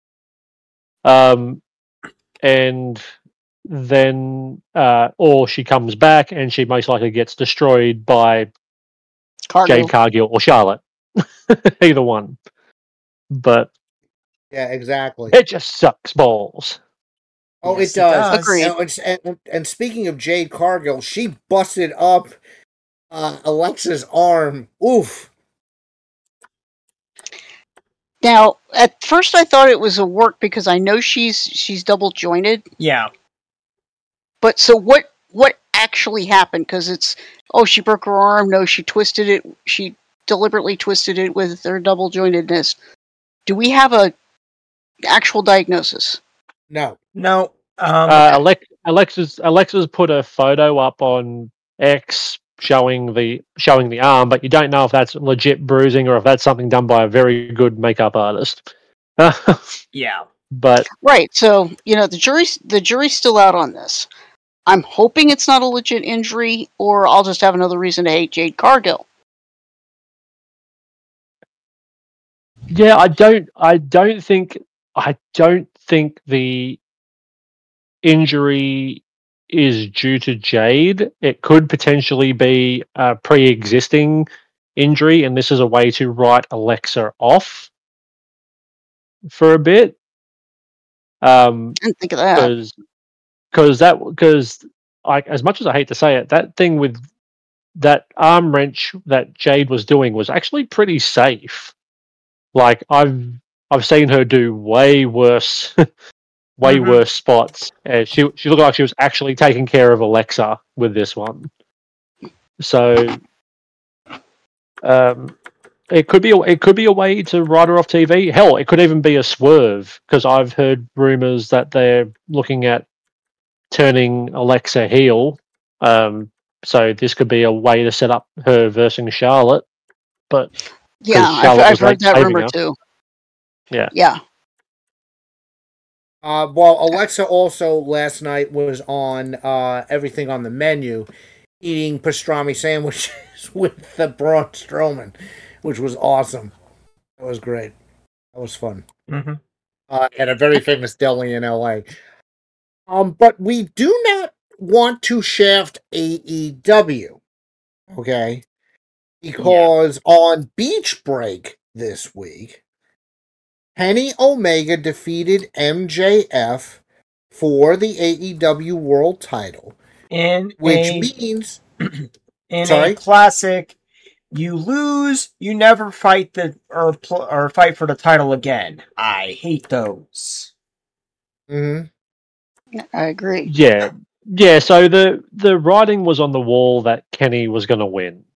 Um, and then, uh, or she comes back and she most likely gets destroyed by Cargill. Jade Cargill or Charlotte. Either one. But Yeah, exactly. it just sucks balls. Oh, Yes, it it does. does. Agreed. And, and, and, and speaking of Jade Cargill, she busted up uh, Alexa's arm. Oof. Now, at first, I thought it was a work because I know she's she's double jointed. Yeah. But so what? What actually happened? Because it's oh, she broke her arm. No, she twisted it. She deliberately twisted it with her double jointedness. Do we have a actual diagnosis? No. No. Um, Uh, Alex, Alexa's Alexa's put a photo up on X showing the showing the arm, but you don't know if that's legit bruising or if that's something done by a very good makeup artist. yeah. But Right. So, you know, the jury's the jury's still out on this. I'm hoping it's not a legit injury, or I'll just have another reason to hate Jade Cargill. yeah, I don't, I don't think, I don't think the injury is due to Jade. It could potentially be a pre-existing injury, and this is a way to write Alexa off for a bit. Um, I didn't think of that. because because that because like as much as I hate to say it, that thing with that arm wrench that Jade was doing was actually pretty safe. Like I've I've seen her do way worse, way Mhm. worse spots. And she she looked like she was actually taking care of Alexa with this one. So, um, it could be a, it could be a way to write her off T V. Hell, it could even be a swerve because I've heard rumors that they're looking at turning Alexa heel. Um, so this could be a way to set up her versus Charlotte. But Yeah, I've, Charlotte I've was heard late that saving rumor her. too. Yeah. Yeah. Uh, well, Alexa also last night was on uh, Everything on the Menu, eating pastrami sandwiches with the Braun Strowman, which was awesome. That was great. That was fun. Mm-hmm. Uh, at a very famous deli in L A. Um, but we do not want to shaft A E W, okay? Because yeah. on Beach Break this week, Kenny Omega defeated M J F for the A E W World Title, in which a, means in sorry? a classic, you lose, you never fight the or pl- or fight for the title again. I hate those. Mm-hmm. I agree. Yeah, yeah. So the the writing was on the wall that Kenny was going to win,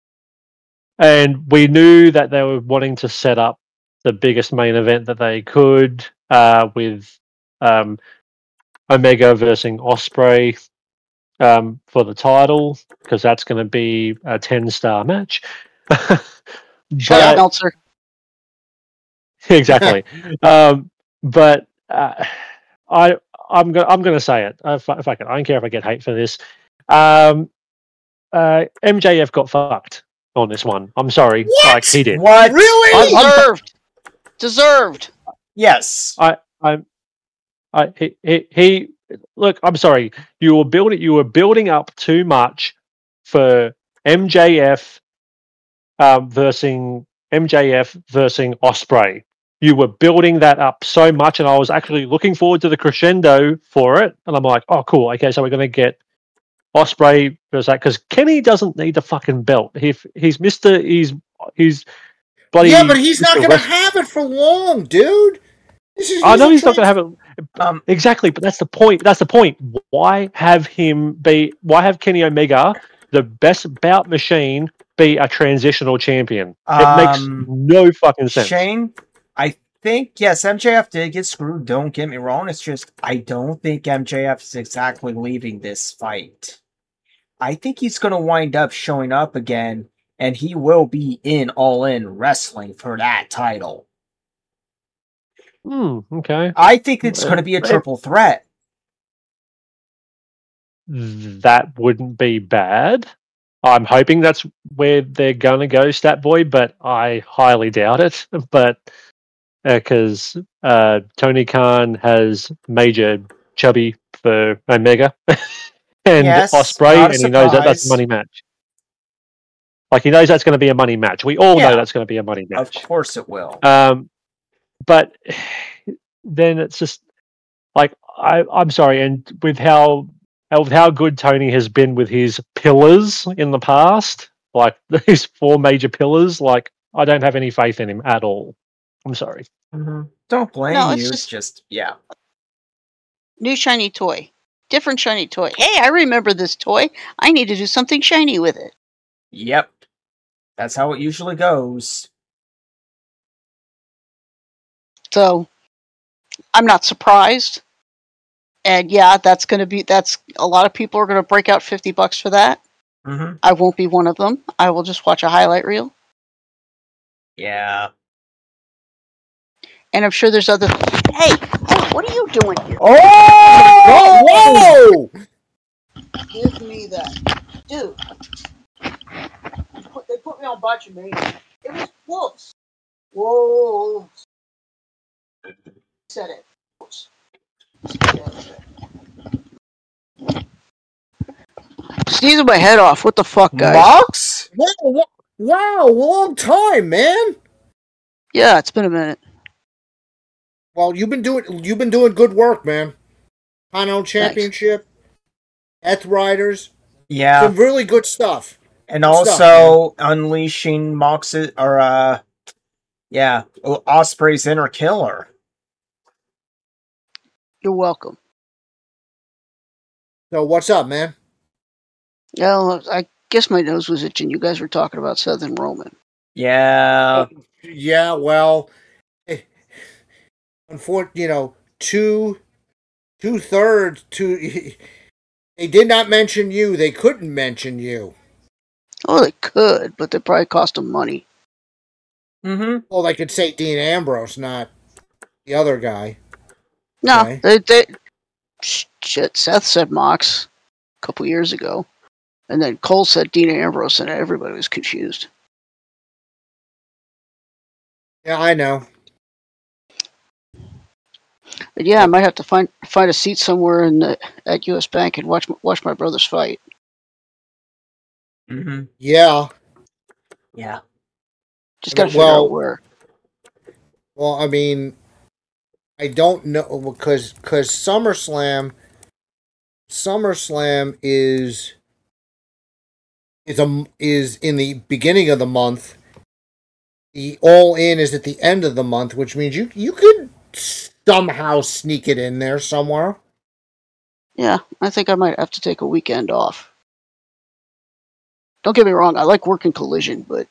and we knew that they were wanting to set up the biggest main event that they could uh, with um, Omega versus Ospreay um, for the title, because that's going to be a ten star match. Shut up, Meltzer. Exactly. um, but uh, I I'm gonna I'm gonna say it. If, if I can, I don't care if I get hate for this. Um, uh, M J F got fucked on this one. I'm sorry. What? Like he did. What? Really? I'm- I'm- Deserved. Deserved. Yes. I I'm I he, he he look. I'm sorry. You were building you were building up too much for M J F um, versus M J F versus Ospreay. You were building that up so much, and I was actually looking forward to the crescendo for it. And I'm like, oh, cool. Okay, so we're going to get Ospreay versus that, because Kenny doesn't need the fucking belt. He, he's Mister He's he's bloody. Yeah, but he's not Mister going to West- have it for long, dude. This is, I know a he's not trans- going to have it. Um, Exactly, but that's the point. That's the point. Why have him be? Why have Kenny Omega, the best bout machine, be a transitional champion? It Um, makes no fucking sense. Shane, I think, yes, M J F did get screwed. Don't get me wrong. It's just, I don't think M J F is exactly leaving this fight. I think he's going to wind up showing up again, and he will be in All In Wrestling for that title. Hmm, okay. I think it's going to be a triple threat. That wouldn't be bad. I'm hoping that's where they're going to go, Stat Boy, but I highly doubt it. But because uh, uh, Tony Khan has major chubby for Omega and Yes, Ospreay, not a and he knows that that's a surprise. money match. Like, he knows that's going to be a money match. We all Yeah. know that's going to be a money Of match. course it will. Um, but then it's just like I, I'm sorry, and with how with how good Tony has been with his pillars in the past, like his four major pillars, like I don't have any faith in him at all. I'm sorry. Mm-hmm. Don't blame No, you. it's It's just- just, yeah. New shiny toy. Different shiny toy. Hey, I remember this toy. I need to do something shiny with it. Yep. That's how it usually goes. So, I'm not surprised. And yeah, that's going to be, that's, a lot of people are going to break out fifty bucks for that. Mm-hmm. I won't be one of them. I will just watch a highlight reel. Yeah. And I'm sure there's other, hey, What are you doing here? Oh! Whoa! Give me that. Dude. They put me on Botchamania. It was wolves. Wolves. Said it. Wolves. Sneezing my head off. What the fuck, guys? Mox? Wow, wow, long time, man. Yeah, it's been a minute. Well, you've been doing you've been doing good work, man. Continental Championship, Eth Riders, Yeah. some really good stuff. And Good also stuff, unleashing Mox's, or, uh, yeah, Osprey's inner killer. You're welcome. So what's up, man? Yeah, well, I guess my nose was itching. You guys were talking about Southern Roman. Yeah. Yeah, well, unfortunately, you know, two two thirds, two. They did not mention you. They couldn't mention you. Oh, they could, but they probably cost them money. Mm-hmm. Well, they could say Dean Ambrose, not the other guy. No, Okay. they, they shit. Seth said Mox a couple years ago, and then Cole said Dean Ambrose, and everybody was confused. Yeah, I know. But yeah, I might have to find find a seat somewhere in the, at U S Bank and watch watch my brothers fight. Mm-hmm. Yeah. Yeah. Just gotta figure Well- out where. Well, I mean, I don't know because because SummerSlam, SummerSlam is is a is in the beginning of the month. The All In is at the end of the month, which means you you could somehow sneak it in there somewhere. Yeah, I think I might have to take a weekend off. Don't get me wrong, I like working Collision, but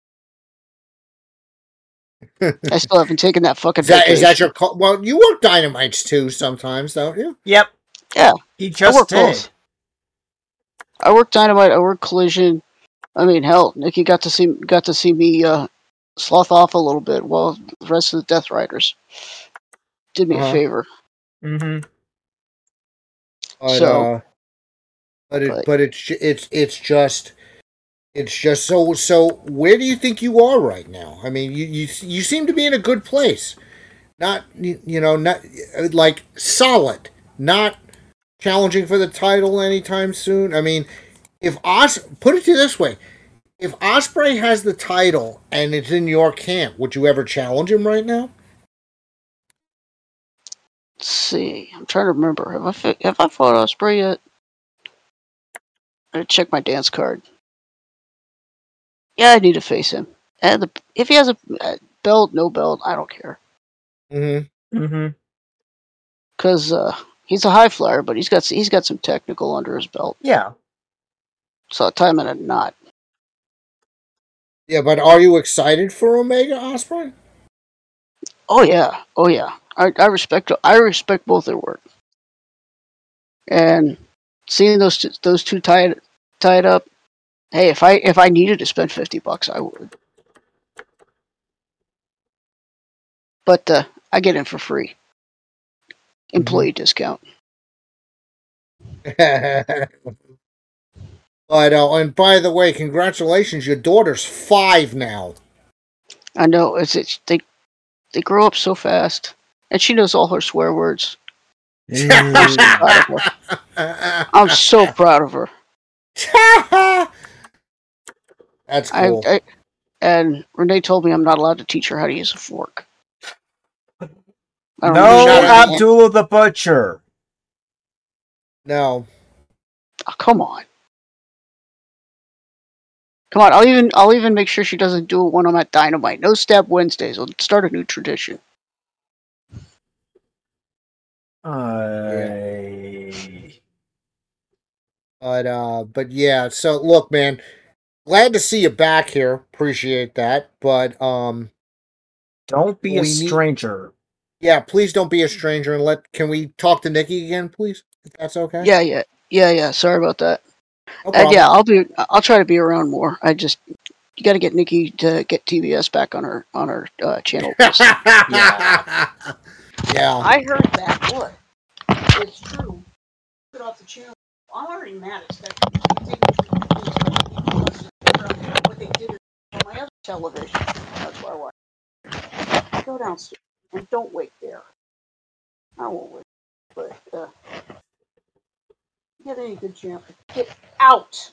I still haven't taken that fucking Is that vacation. is that your call? Well, you work Dynamites too sometimes, don't you? Yep. Yeah, He I just work did. both. I work Dynamite, I work Collision. I mean, hell, Nikki got to see got to see me uh, sloth off a little bit while the rest of the Death Riders did me Uh-huh. a favor. Mm-hmm. But So- uh, but it but- but it's ju- it's it's just it's just so so. Where do you think you are right now? I mean, you you you seem to be in a good place. Not you, you know not like solid. Not challenging for the title anytime soon. I mean, if Os put it to you this way, if Osprey has the title and it's in your camp, would you ever challenge him right now? Let's see. I'm trying to remember. Have I fi- have I fought Osprey yet? I check my dance card. Yeah, I need to face him. And the, if he has a uh, belt, no belt, I don't care. Mm-hmm. Mm-hmm. Cause uh, he's a high flyer, but he's got he's got some technical under his belt. Yeah. So I'll tie him in a knot. Yeah, but are you excited for Omega Osprey? Oh yeah, oh yeah. I, I respect I respect both their work. And seeing those two, those two tied tied up, hey, if I if I needed to spend fifty bucks, I would. But uh, I get in for free. Employee discount. But uh, and by the way, congratulations, your daughter's five now. I know it's it's they they grow up so fast, and she knows all her swear words. I'm so proud of her. I'm so proud of her. That's I, cool. I and Renee told me I'm not allowed to teach her how to use a fork. I don't No, understand. Abdullah the Butcher. No. Oh, come on. Come on, I'll even I'll even make sure she doesn't do it when I'm at Dynamite. No Stab Wednesdays. We'll start a new tradition. I... But uh, but yeah. So look, man, glad to see you back here. Appreciate that. But um, Don't be a We need- stranger. yeah. Please don't be a stranger and let. Can we talk to Nikki again, please? If that's okay. Yeah, yeah, yeah, yeah. Sorry about that. No And problem. yeah, I'll be. I'll try to be around more. I just you got to get Nikki to get T B S back on her on her uh, channel. Yeah. Yeah. I heard that. What? It's true. Put off the channel. I'm already mad at Spectrum. What they did on my other television. That's where I watch. Go downstairs and don't wait there. I won't wait. But uh, get any good chance. Get out.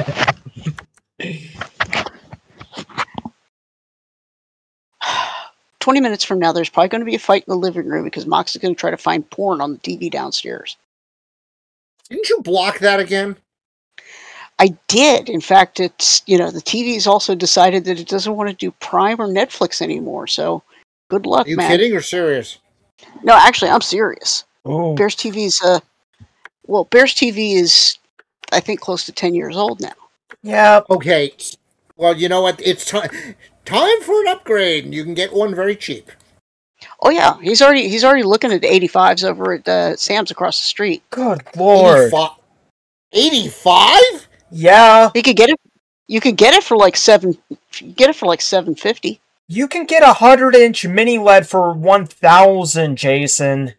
Twenty minutes from now, there's probably going to be a fight in the living room because Mox is going to try to find porn on the T V downstairs. Didn't you block that again? I did. In fact, it's, you know, the T V's also decided that it doesn't want to do Prime or Netflix anymore. So, good luck, Are you man. kidding or serious? No, actually, I'm serious. Oh. Bears T V's, uh, well, Bears T V is, I think, close to ten years old now. Yeah. Okay. Well, you know what? It's time time for an upgrade, and you can get one very cheap. Oh yeah, he's already he's already looking at eighty-fives over at uh, Sam's across the street. Good lord. eighty-five? Yeah. He could get it. You could get it for like seven. You get it for like seven fifty. You can get a hundred inch mini L E D for one thousand, Jason.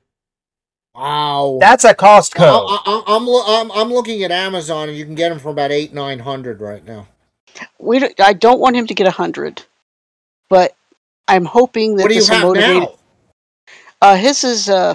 Wow. That's a Costco. I, I, I'm, I'm I'm looking at Amazon, and you can get them for about eight nine hundred right now. We don't, I don't want him to get a hundred, but I'm hoping that What do you this will have motivate. now? Uh, his is uh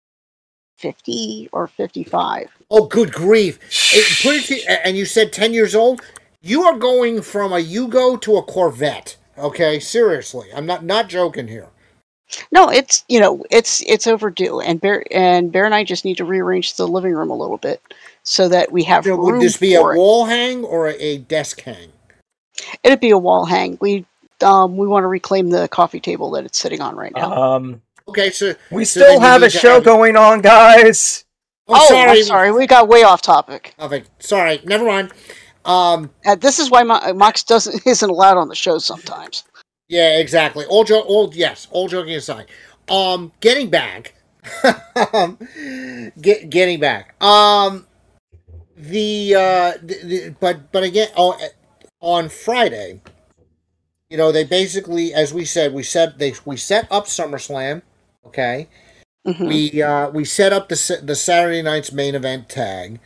fifty or fifty-five. Oh, good grief! It, put it to, and you said ten years old. You are going from a Yugo to a Corvette. Okay, seriously, I'm not not joking here. No, it's you know it's it's overdue, and Bear and Bear and I just need to rearrange the living room a little bit so that we have So room would this be a for it. wall hang or a, a desk hang? It'd be a wall hang. We um we want to reclaim the coffee table that it's sitting on right now. Um, Okay, so we so still then you have need a to show have- going on, guys. Oh, oh, sorry, I'm sorry, we got way off topic. Okay, sorry, never mind. Um, Uh, this is why Mo- Mox doesn't isn't allowed on the show sometimes. yeah, exactly. All jo- all yes, all joking aside. Um, getting back, um, get getting back. Um, the uh, the, the, but but again, oh, on Friday, you know, they basically, as we said, we set they we set up SummerSlam. Okay. Mhm. We uh, we set up the the Saturday night's main event tag,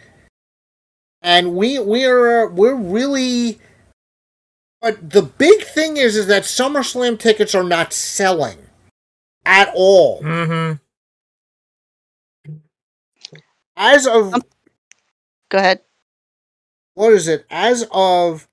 and we we're we're really. But the big thing is is that SummerSlam tickets are not selling at all. Mm-hmm. As of Go ahead. what is it? As of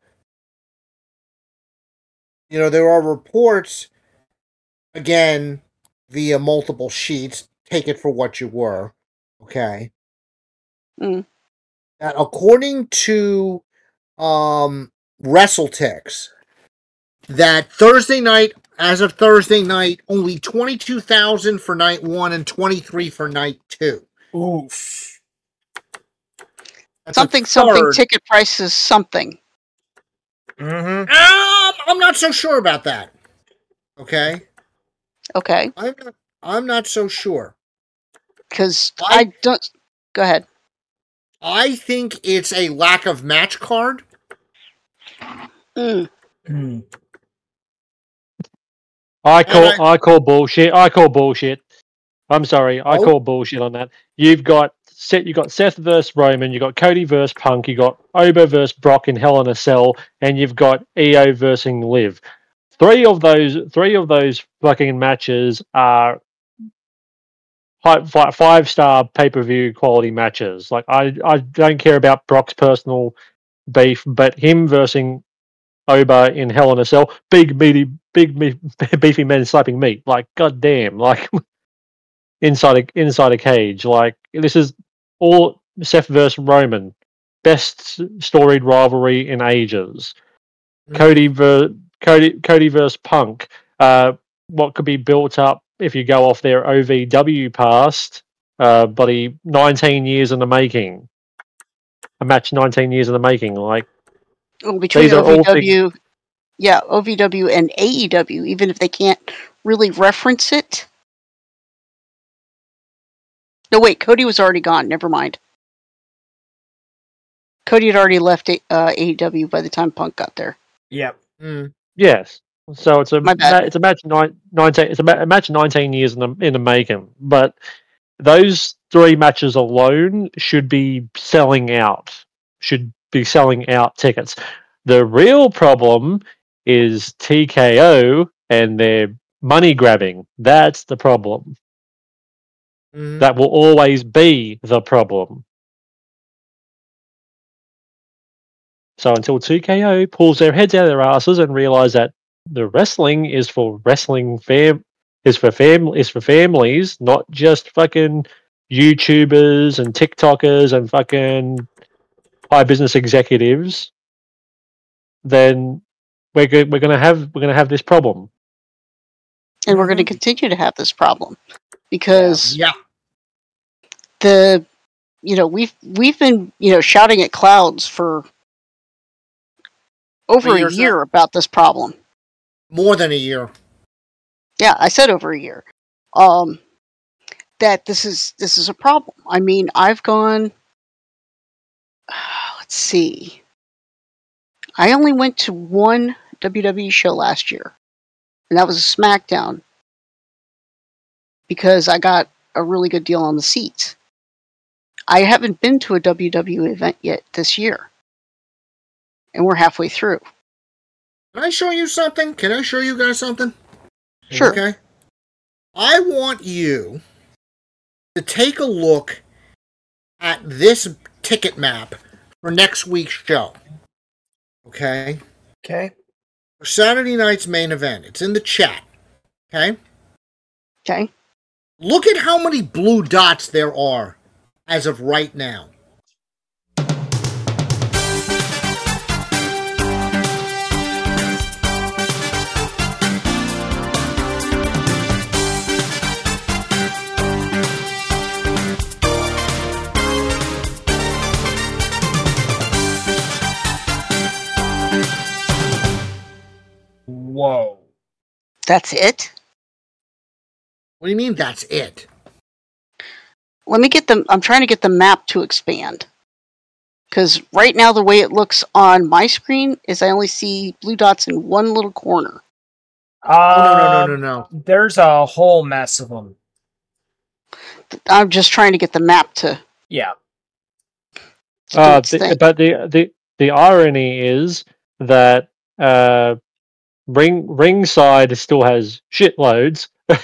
you know, there are reports again via multiple sheets. Take it for what you were, okay? Mm. That according to um, WrestleTix, that Thursday night, as of Thursday night, only twenty-two thousand for night one and twenty-three for night two. Oof. That's a Something something third. ticket prices something. Mm-hmm. Um, I'm not so sure about that. Okay, Okay, I'm not. I'm not so sure. because I- I don't. Go ahead. I think it's a lack of match card. Mm. Mm. I call And I, call bullshit. I call bullshit. I'm sorry. I Oh. call bullshit on that. You've got Seth. You got Seth versus Roman. You got Cody versus Punk. You got Oba versus Brock in Hell in a Cell, and you've got E O versus Liv. Three of those. Three of those fucking matches are five star pay per view quality matches. Like I, I don't care about Brock's personal beef, but him versus Oba in Hell in a Cell, big meaty, big me, beefy men slapping meat. Like goddamn, like inside a inside a cage. Like this is all Seth versus Roman, best storied rivalry in ages. Mm. Cody ver Cody Cody versus Punk. Uh, what could be built up if you go off their O V W past, uh, buddy, nineteen years in the making. A match nineteen years in the making. Like Well, between These are all O V W, yeah, O V W and A E W, even if they can't really reference it. No, wait, Cody was already gone. Never mind. Cody had already left uh, A E W by the time Punk got there. Yep. Mm. yes, So it's a My bad. ma- it's a match nine, nineteen it's a, ma- a match nineteen years in the in the making. But those three matches alone should be selling out. Should be selling out tickets. The real problem is T K O and their money grabbing. That's the problem. Mhm. That will always be the problem. So until T K O pulls their heads out of their asses and realize that the wrestling is for wrestling fam is for fam is for families, not just fucking YouTubers and TikTokers and fucking high business executives, then we're go- we're gonna have we're gonna have this problem. And we're going to Mhm. continue to have this problem because Yeah. the you know we've we've been you know shouting at clouds for over A a year, year sir? about this problem. More than a year. Yeah, I said over a year. Um, that this is this is a problem. I mean, I've gone. Let's see. I only went to one W W E show last year, and that was a SmackDown because I got a really good deal on the seats. I haven't been to a W W E event yet this year, and we're halfway through. Can I show you something? Can I show you guys something? Sure. Okay. I want you to take a look at this ticket map for next week's show. Okay? Okay. For Saturday night's main event. It's in the chat. Okay? Okay. Look at how many blue dots there are as of right now. Whoa. That's it. What do you mean that's it? Let me get the. I'm trying to get the map to expand. Because right now, the way it looks on my screen is I only see blue dots in one little corner. Uh, Oh, no, no, no, no, no. There's a whole mess of them. I'm just trying to get the map to, Yeah. to do Uh, its the, thing. but the, the the irony is that uh, ring ringside still has shitloads,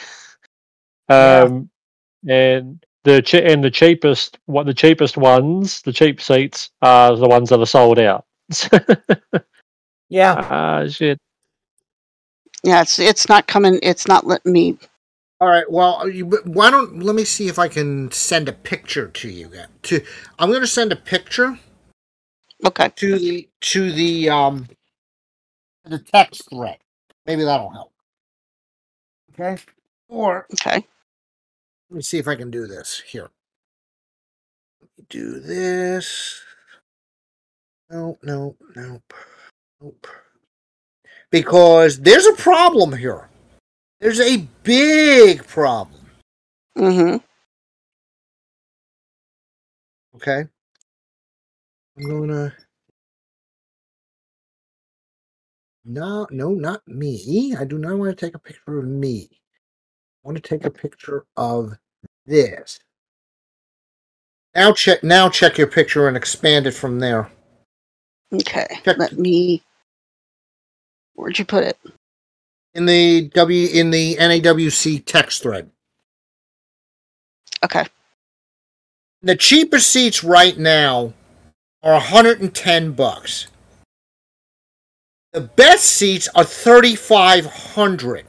um, and the che- and the cheapest what the cheapest ones, the cheap seats are the ones that are sold out. Yeah. Ah, shit. Yeah, it's it's not coming. It's not letting me. All right. Well, you, why don't let me see if I can send a picture to you. guys. To I'm going to send a picture Okay. to the to the um the text thread. Maybe that'll help. Okay. Or Okay. let me see if I can do this here. Do this. Nope. Nope. Nope. Nope. Because there's a problem here. There's a big problem. Mm-hmm. Okay. I'm gonna. No, no, not me. I do not want to take a picture of me. I want to take a picture of this. Now check. Now check your picture and expand it from there. Okay. Check Let me. Where'd you put it? in the W in the N A W C text thread. Okay. The cheapest seats right now are one hundred ten bucks. The best seats are thirty-five hundred.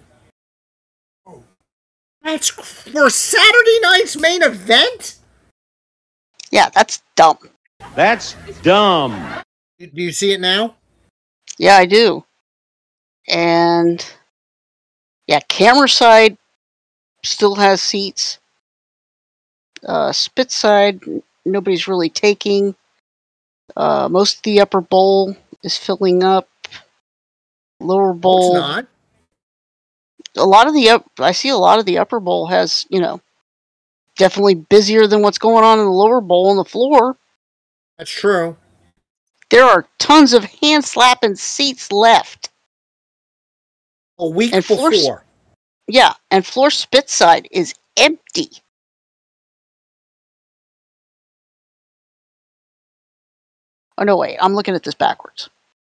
That's for Saturday night's main event? Yeah, that's dumb. That's dumb. Do you see it now? Yeah, I do. And yeah, camera side still has seats. Uh, spit side, nobody's really taking. Uh, most of the upper bowl is filling up. Lower No, bowl, it's not. a lot of the up. I see a lot of the upper bowl has, you know, definitely busier than what's going on in the lower bowl on the floor. That's true. There are tons of hand slapping seats left. A week And before. Floor, yeah, and Floor Spitzside is empty. Oh, no, wait. I'm looking at this backwards.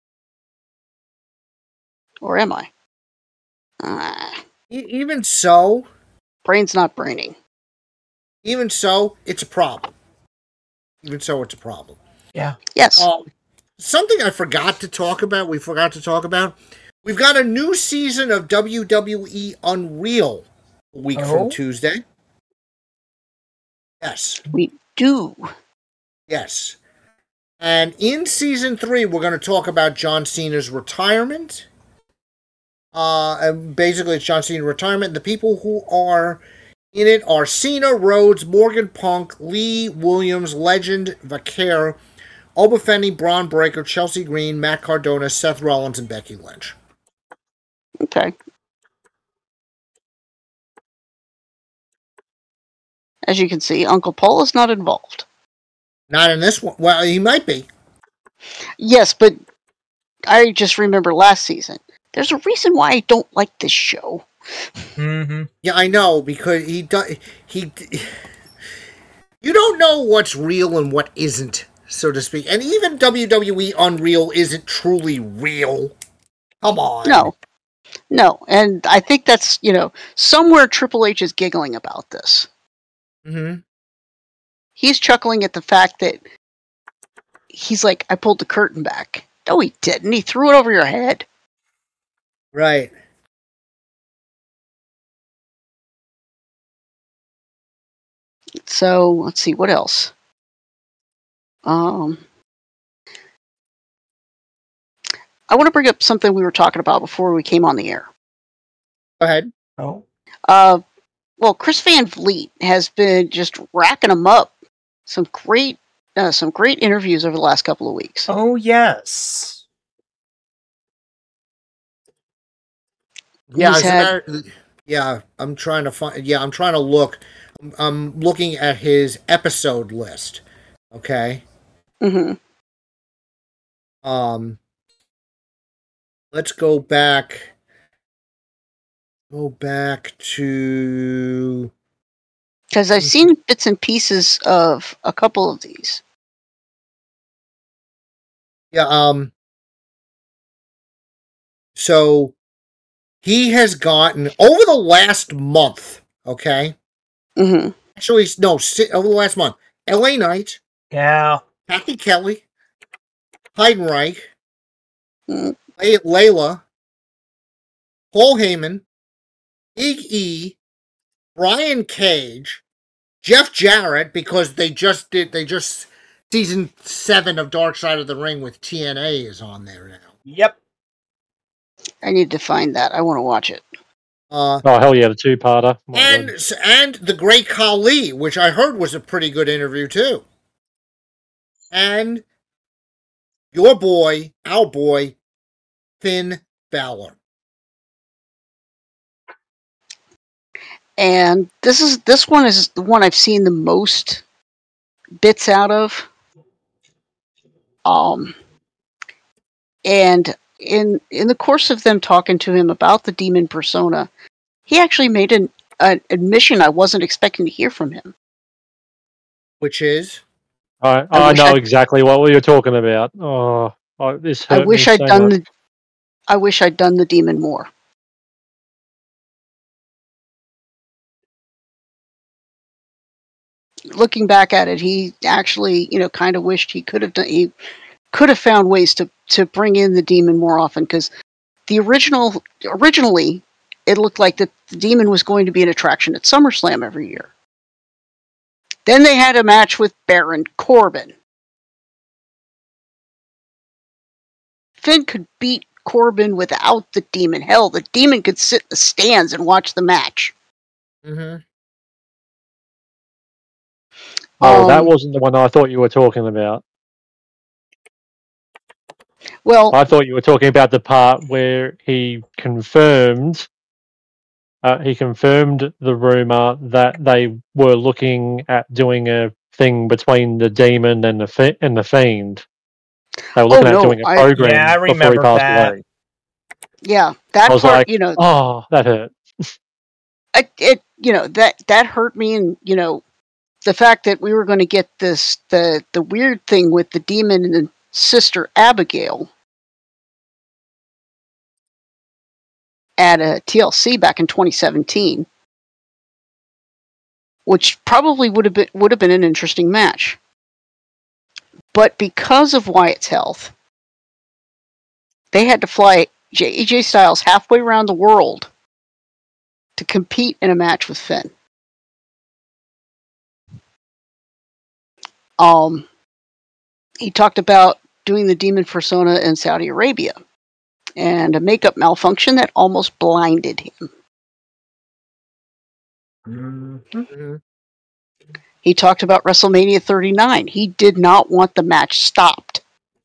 Or am I? Uh, E- even so, brain's not braining. even so, it's a problem. Even so, it's a problem. Yeah. Yes. Um, something I forgot to talk about, we forgot to talk about, we've got a new season of W W E Unreal a week Oh? from Tuesday. Yes. We do. Yes. And in season three, we're going to talk about John Cena's retirement. Uh, and basically, it's John Cena's retirement. The people who are in it are Cena, Rhodes, Morgan Punk, Lee Williams, Legend, Vaquer, Oba Femi, Braun Breaker, Chelsea Green, Matt Cardona, Seth Rollins, and Becky Lynch. Okay. As you can see, Uncle Paul is not involved. Not in this one. Well, he might be. Yes, but I just remember last season. There's a reason why I don't like this show. Mm-hmm. Yeah, I know, because he does. He. You don't know what's real and what isn't, so to speak. And even W W E Unreal isn't truly real. Come on. No. No. And I think that's, you know, somewhere Triple H is giggling about this. Mm-hmm. He's chuckling at the fact that he's like, I pulled the curtain back. No, he didn't. He threw it over your head. Right. So, let's see, what else? Um, I want to bring up something we were talking about before we came on the air. Go ahead. Oh. Uh, well, Chris Van Vliet has been just racking them up. Some great, uh, some great interviews over the last couple of weeks. Oh, yes. Yeah, He's as a had- matter- yeah, I'm trying to find. Yeah, I'm trying to look. I'm, I'm looking at his episode list. Okay. Mm-hmm. Um. Let's go back. Go back to. Because I've seen bits and pieces of a couple of these. Yeah. Um. So he has gotten over the last month. Okay. Mm-hmm. Actually, no. si- Over the last month, L A Knight, Yeah. Kathy Kelly, Heidenreich, Mm. Le- Layla, Paul Heyman, Big E, Brian Cage, Jeff Jarrett, because they just did, they just, season seven of Dark Side of the Ring with T N A is on there now. Yep. I need to find that. I want to watch it. Uh, Oh, hell yeah, the two-parter. My and, God. and The Great Khali, which I heard was a pretty good interview too. And your boy, our boy, Finn Balor. And this is this one is the one I've seen the most bits out of. Um, and in in the course of them talking to him about the demon persona, he actually made an, an admission I wasn't expecting to hear from him. Which is? I, I I wish know I- exactly what you're talking about. Oh, I, this I hurt wish me I'd so done much. the I wish I'd done the demon more. Looking back at it, he actually, you know, kind of wished he could have done. He could have found ways to to bring in the demon more often, because the original originally it looked like that the demon was going to be an attraction at SummerSlam every year. Then they had a match with Baron Corbin. Finn could beat Corbin without the demon. Hell, the demon could sit in the stands and watch the match. Mm-hmm. Oh, that Um, wasn't the one I thought you were talking about. Well, I thought you were talking about the part where he confirmed uh, he confirmed the rumor that they were looking at doing a thing between the demon and the fi- and the fiend. They were looking Oh, at no, doing a I- program Yeah, I before he remember passed that. away. Yeah, that I was part, like, you know, oh, that hurt. I, it, you know, that that hurt me, and you know, the fact that we were going to get this the the weird thing with the demon and sister Abigail at a T L C back in twenty seventeen, which probably would have been would have been an interesting match. But because of Wyatt's health, they had to fly A J Styles halfway around the world to compete in a match with Finn. Um, he talked about doing the demon persona in Saudi Arabia and a makeup malfunction that almost blinded him. Mm-hmm. He talked about WrestleMania thirty-nine. He did not want the match stopped.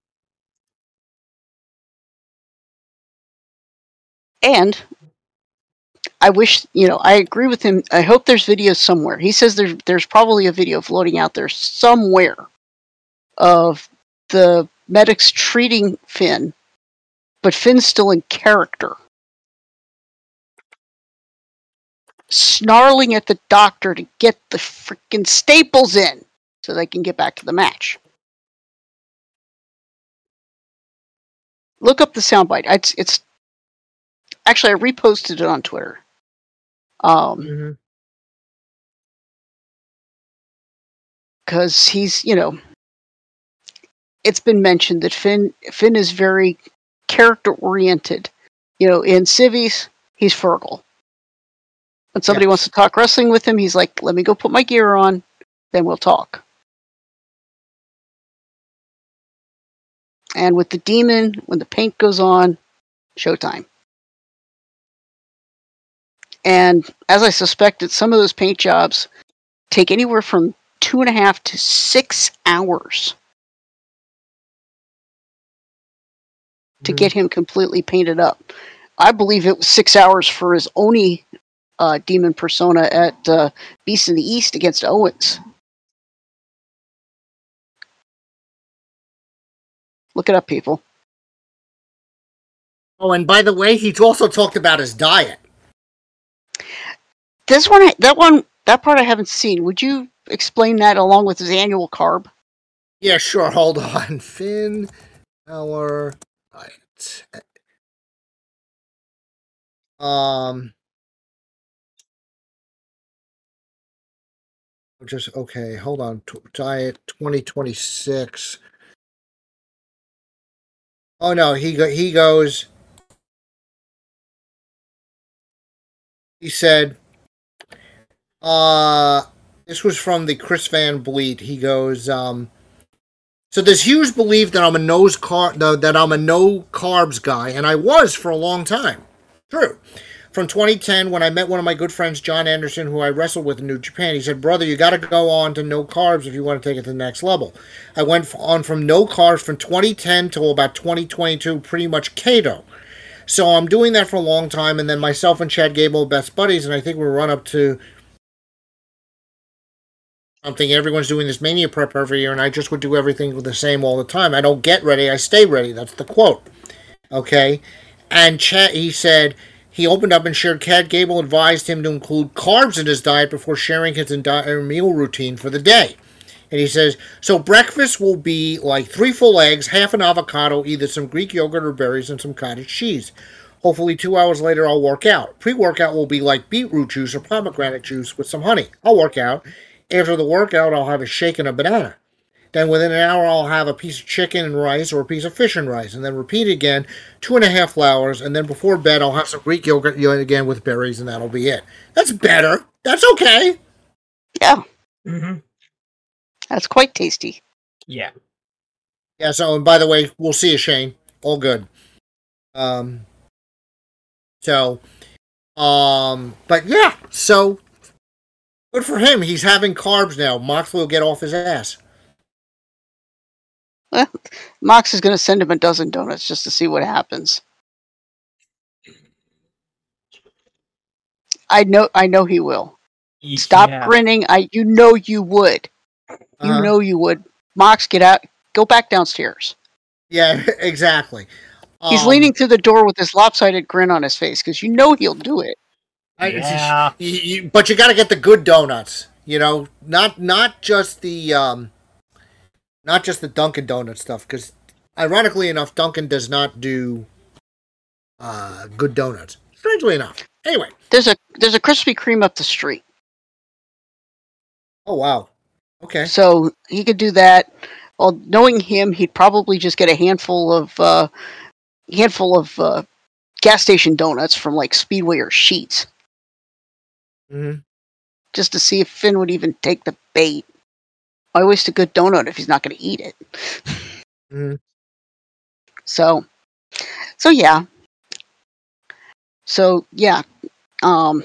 And I wish, you know, I agree with him. I hope there's videos somewhere. He says there's there's probably a video floating out there somewhere of the medics treating Finn, but Finn's still in character, snarling at the doctor to get the freaking staples in so they can get back to the match. Look up the soundbite. It's it's actually I reposted it on Twitter. Um, Mm-hmm. because he's, you know, it's been mentioned that Finn Finn is very character oriented. You know, in Civvies, he's Fergal. When somebody Yes. wants to talk wrestling with him, he's like, "Let me go put my gear on, then we'll talk." And with the demon, when the paint goes on, showtime. And as I suspected, some of those paint jobs take anywhere from two and a half to six hours to get him completely painted up. I believe it was six hours for his Oni uh, demon persona at uh, Beast in the East against Owens. Look it up, people. Oh, and by the way, he also talked about his diet. This one, that one, that part I haven't seen. Would you explain that along with his annual carb? Yeah, sure. Hold on. Finn Balor diet. Um. Just okay. Hold on. T- diet twenty twenty-six. Oh no, he go, he goes. He said, uh, this was from the Chris Van Vliet. He goes, um, so there's huge belief that I'm a nose car that I'm a no carbs guy, and I was for a long time. True. From twenty ten, when I met one of my good friends, John Anderson, who I wrestled with in New Japan, he said, "Brother, you got to go on to no carbs if you want to take it to the next level." I went on from no carbs from twenty ten till about twenty twenty-two, pretty much keto. So I'm doing that for a long time, and then myself and Chad Gable are best buddies, and I think we'll run up to something. Everyone's doing this Mania prep every year, and I just would do everything the same all the time. I don't get ready, I stay ready. That's the quote. Okay? And Chad, he said, he opened up and shared Chad Gable advised him to include carbs in his diet before sharing his entire meal routine for the day. And he says, so breakfast will be like three full eggs, half an avocado, either some Greek yogurt or berries, and some cottage cheese. Hopefully two hours later I'll work out. Pre-workout will be like beetroot juice or pomegranate juice with some honey. I'll work out. After the workout, I'll have a shake and a banana. Then within an hour, I'll have a piece of chicken and rice or a piece of fish and rice. And then repeat again, two and a half hours. And then before bed, I'll have some Greek yogurt again with berries, and that'll be it. That's better. That's okay. Yeah. Mm-hmm. That's quite tasty. Yeah. Yeah, so, and by the way, we'll see you, Shane. All good. Um, so, um, but yeah, so, good for him. He's having carbs now. Moxley will get off his ass. Well, Mox is going to send him a dozen donuts just to see what happens. I know, I know he will. Stop Yeah. grinning. I, you know, you would. You Uh-huh. know, you would. Mox, get out. Go back downstairs. Yeah, exactly. He's Um, leaning through the door with this lopsided grin on his face because you know he'll do it. I- Yeah. you- you- but you got to get the good donuts. You know, not not just the um, not just the Dunkin' Donut stuff. Because ironically enough, Dunkin' does not do uh, good donuts. Strangely enough. Anyway. There's a there's a Krispy Kreme up the street, Oh wow. Okay. so he could do that. Well, knowing him, he'd probably just get a handful of uh, handful of uh, gas station donuts from like Speedway or Sheetz, Mm-hmm. just to see if Finn would even take the bait. Why waste a good donut if he's not going to eat it? Mm-hmm. So, so yeah, so yeah. Um,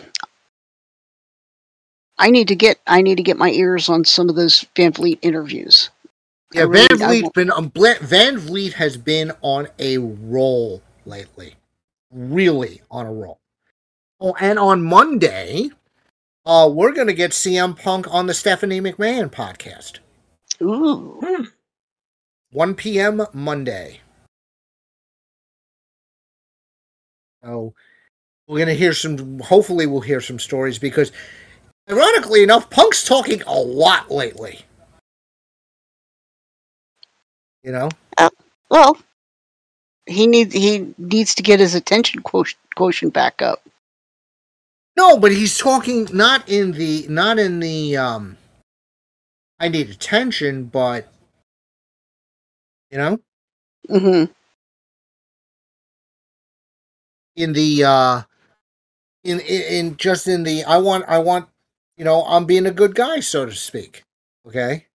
I need to get I need to get my ears on some of those Van Vliet interviews. I Yeah, really- Van I Vliet's won't- been um, Bla- Van Vliet has been on a roll lately, really on a roll. Oh, and on Monday, uh, we're gonna get C M Punk on the Stephanie McMahon podcast. Ooh, one p.m. Monday. So we're gonna hear some. Hopefully, we'll hear some stories because, ironically enough, Punk's talking a lot lately. You know. well, he needs he needs to get his attention quotient, quotient back up. No, but he's talking not in the not in the um I need attention, but you know, Mm-hmm. in the uh in, in in just in the I want I want you know, I'm being a good guy, so to speak. Okay?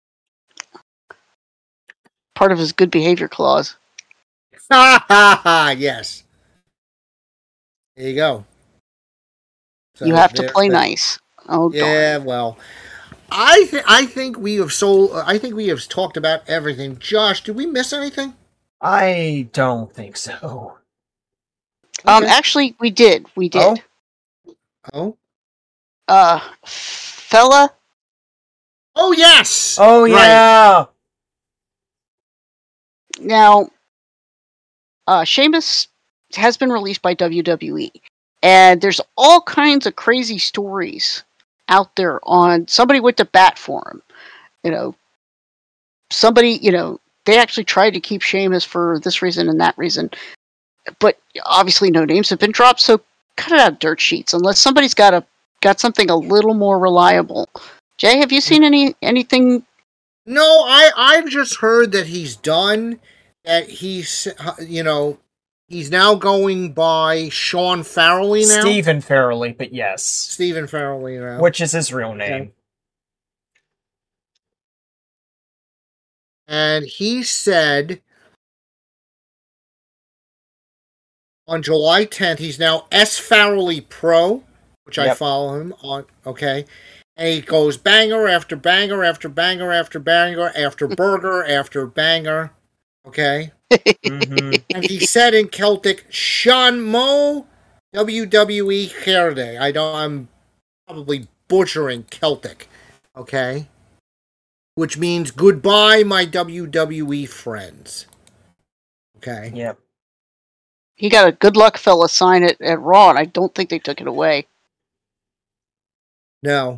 Part of his good behavior clause. Ha ha ha, yes. There you go. So You have to there- play there- nice. Oh, Yeah, darn. well, I th- I think we have sold. I think we have talked about everything. Josh, did we miss anything? I don't think so. Um, Okay. actually, we did. We did. Oh, Uh, fella. oh yes. Oh Right. yeah. Now, uh, Sheamus has been released by W W E, and there's all kinds of crazy stories out there on somebody went to bat for him. You know, somebody, you know, they actually tried to keep Sheamus for this reason and that reason, but obviously no names have been dropped. So cut it out, dirt sheets, unless somebody's got a got something a little more reliable. Jay, have you seen any anything? No, I I've just heard that he's done. That he's you know he's now going by Sean Farrelly now. Stephen Farrelly, but yes. Stephen Farrelly now. Which is his real name. Okay. And he said on July tenth, he's now S Farrelly Pro, which I Yep. follow him on. Okay. And he goes banger after banger after banger after banger after burger after banger. Okay. Mhm. And he said in Celtic, Sean Mo W W E Herde. I don't I'm probably butchering Celtic. Okay. Which means goodbye, my W W E friends. Okay. Yep. He got a good luck fella sign it at Raw, and I don't think they took it away. No.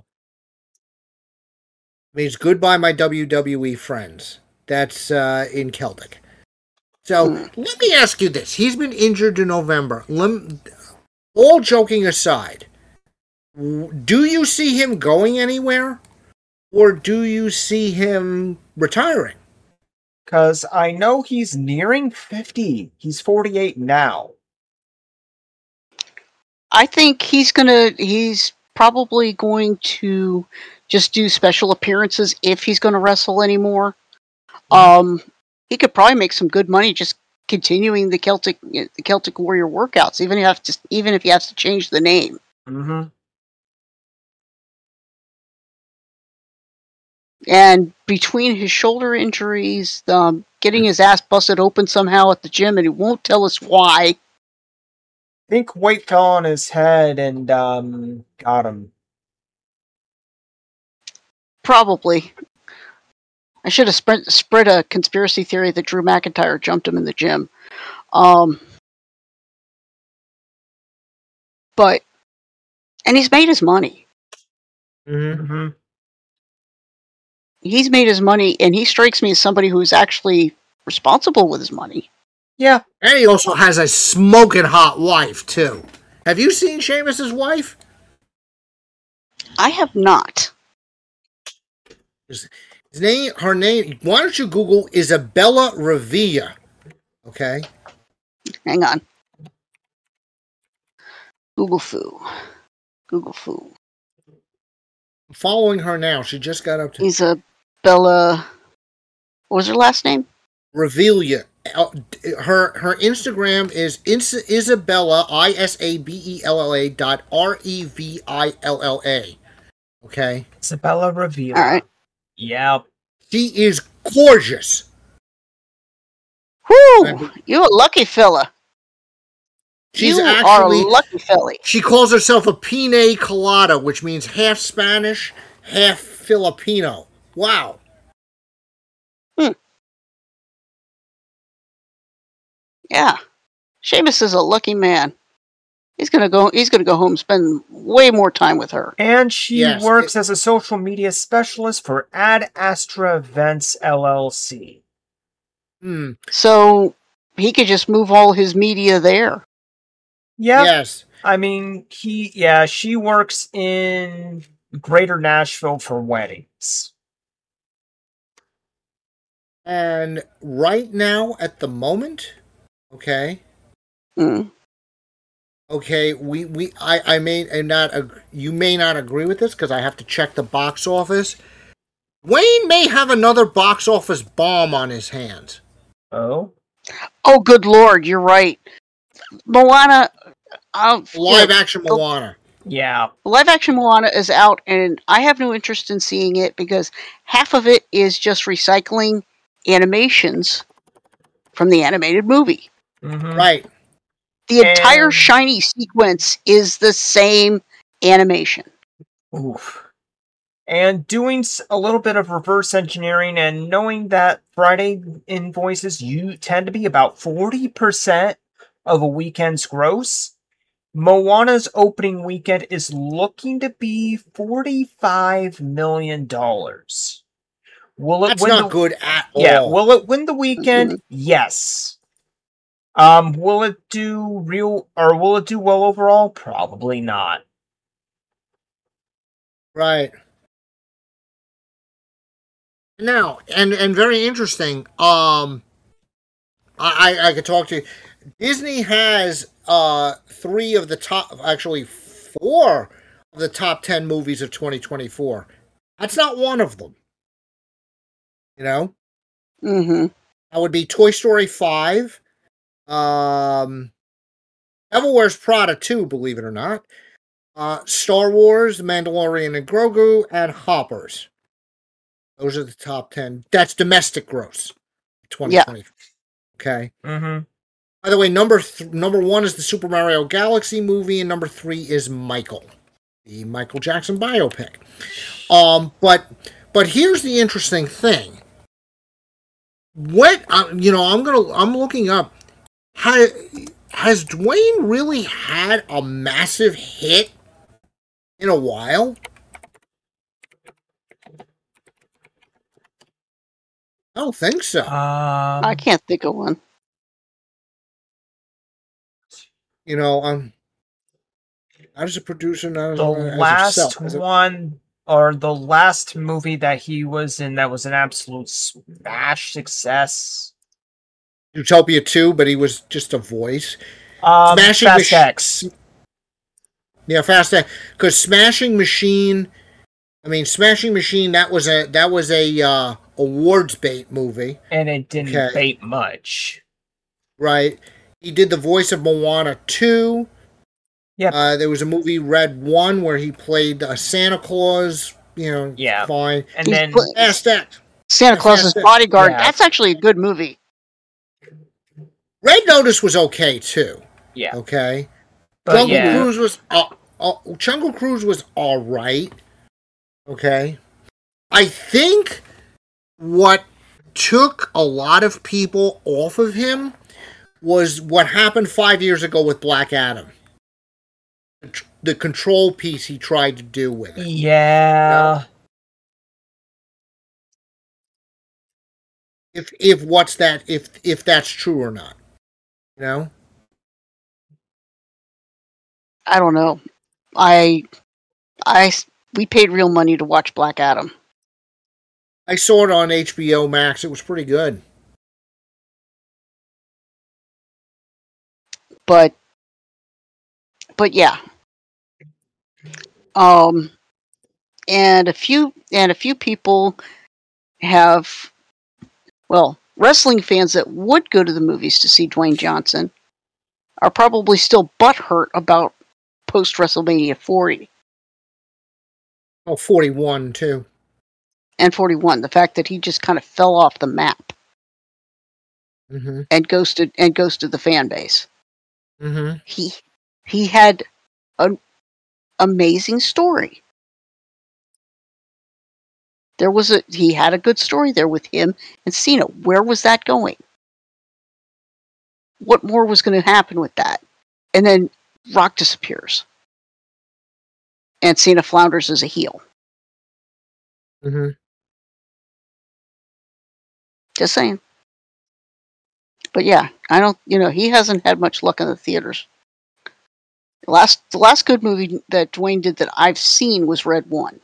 Means goodbye, my W W E friends. That's uh, in Celtic. So Hmm. let me ask you this: he's been injured in November. Lem- all joking aside, w- do you see him going anywhere, or do you see him retiring? Because I know he's nearing fifty. He's forty-eight now. I think he's gonna. He's probably going to just do special appearances if he's going to wrestle anymore. Um, he could probably make some good money just continuing the Celtic the Celtic Warrior workouts, even if you have to, even if he has to change the name. Mm-hmm. And between his shoulder injuries, um, getting his ass busted open somehow at the gym, and he won't tell us why. I think weight fell on his head and um got him. Probably. I should have spread, spread a conspiracy theory that Drew McIntyre jumped him in the gym. Um, but, and he's made his money. Mm-hmm. Mm-hmm. He's made his money, and he strikes me as somebody who's actually responsible with his money. Yeah. And he also has a smoking hot wife, too. Have you seen Sheamus's wife? I have not. His, his name, her name, why don't you Google Isabella Revilla? Okay. Hang on. Google Foo. Google Foo. I'm following her now. She just got up to Isabella. What was her last name? Revilla. Uh, Her her Instagram is Is- Isabella, I S A B E L L A dot R E V I L L A. Okay. Isabella Revilla. All right. Yeah. She is gorgeous. Whew! You a lucky fella. She's you actually, are a lucky filly. she calls herself a pina colada, which means half Spanish, half Filipino. Wow. Hmm. Yeah. Sheamus is a lucky man. He's gonna go. He's gonna go home and spend way more time with her. And she Yes, works it- as a social media specialist for Ad Astra Events L L C. Hmm. So he could just move all his media there. Yeah. Yes. I mean, he, yeah, she works in Greater Nashville for weddings. And right now, at the moment, okay, Mm. okay, we, we I, I may not ag- you may not agree with this because I have to check the box office. Wayne may have another box office bomb on his hands. Oh? Oh, good lord! You're right. Moana. Uh, Live yeah, action Moana. Yeah. live action Moana is out, and I have no interest in seeing it because half of it is just recycling animations from the animated movie. Mm-hmm. Right. The entire And- shiny sequence is the same animation. Oof. And doing s- a little bit of reverse engineering and knowing that Friday invoices you tend to be about forty percent of a weekend's gross, Moana's opening weekend is looking to be forty-five million dollars. Will it That's win not the, good at Yeah, all. will it win the weekend? Mhm. Yes. Um, will it do real or will it do well overall? Probably not. Right. Now, and and very interesting. Um, I I, I could talk to you. Disney has uh three of the top, actually four of the top ten movies of twenty twenty-four. That's not one of them. You know, Mm-hmm. that would be Toy Story five. Um, Devil Wears Prada two, believe it or not. Uh, Star Wars, The Mandalorian and Grogu, and Hoppers. Those are the top ten. That's domestic gross. twenty twenty. Okay. Mm-hmm. By the way, number th- number one is the Super Mario Galaxy movie, and number three is Michael, the Michael Jackson biopic. Um, but but here's the interesting thing. What uh, you know, I'm gonna I'm looking up. Has has Dwayne really had a massive hit in a while? I don't think so. Um, I can't think of one. You know, um, not as a producer, not as, the as last himself, as a- one or the last movie that he was in that was an absolute smash success. Utopia two, but he was just a voice. Um, Smashing Fast Mach- X. Yeah, Fast X. Because Smashing Machine, I mean, Smashing Machine. That was a that was a uh, awards bait movie, And it didn't Okay. bait much. right? He did the voice of Moana two. Yep. Uh, there was a movie Red one where he played uh, Santa Claus. You know, Yeah. fine. And He's then put- Fast X. Santa Yeah, Claus's Fast X. Bodyguard. Yeah. That's actually a good movie. Red Notice was okay too. yeah, Okay. but Jungle yeah, Cruise was uh, uh, Jungle Cruise was all right. Okay, I think what took a lot of people off of him was what happened five years ago with Black Adam. The control piece he tried to do with it. Yeah. You know? If if what's that if if that's true or not, you know? I don't know. I I we paid real money to watch Black Adam. I saw it on H B O Max. It was pretty good. But but yeah. Um and a few and a few people have, well, wrestling fans that would go to the movies to see Dwayne Johnson are probably still butthurt about post WrestleMania forty. Oh, forty-one too. And forty-one, the fact that he just kind of fell off the map. Mm-hmm. and ghosted and ghosted the fan base. Mm-hmm. He he had an amazing story. There was a he had a good story there with him and Cena. Where was that going? What more was going to happen with that? And then Rock disappears, and Cena flounders as a heel. Mm-hmm. Just saying. But yeah, I don't. You know, he hasn't had much luck in the theaters. The last the last good movie that Dwayne did that I've seen was Red One.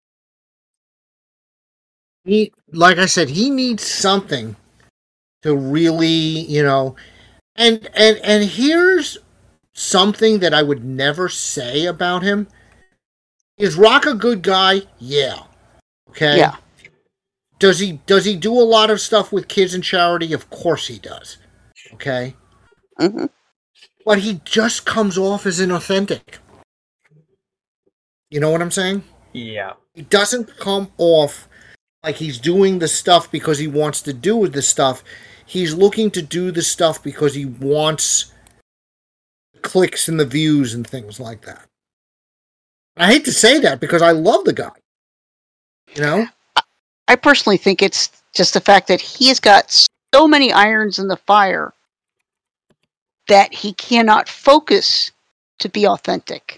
He, like I said, he needs something to really, you know, and and and here's something that I would never say about him. Is Rock a good guy? Yeah. Okay. Yeah. Does he does he do a lot of stuff with kids and charity? Of course he does. Okay. Mm-hmm. But he just comes off as inauthentic. You know what I'm saying? Yeah. He doesn't come off like he's doing the stuff because he wants to do the stuff. He's looking to do the stuff because he wants clicks and the views and things like that. I hate to say that because I love the guy. You know? I personally think it's just the fact that he's got so many irons in the fire that he cannot focus to be authentic.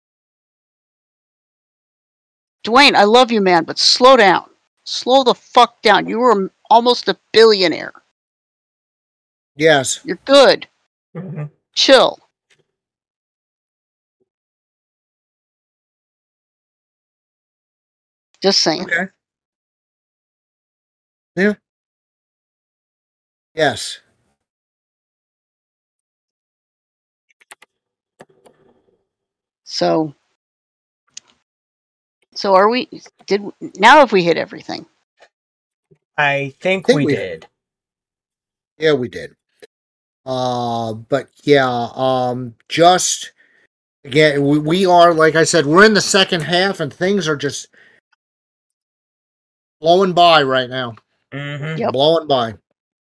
Dwayne, I love you, man, but slow down. Slow the fuck down. You were almost a billionaire. Yes. You're good. Mm-hmm. Chill. Just saying. Okay. Yeah. Yes. So, so are we? Did now have we hit everything? I think, I think we, we did. Yeah, we did. Uh, but yeah, um, just again, we, we are, like I said, we're in the second half, and things are just blowing by right now. Mm-hmm. Yep. Blowing by.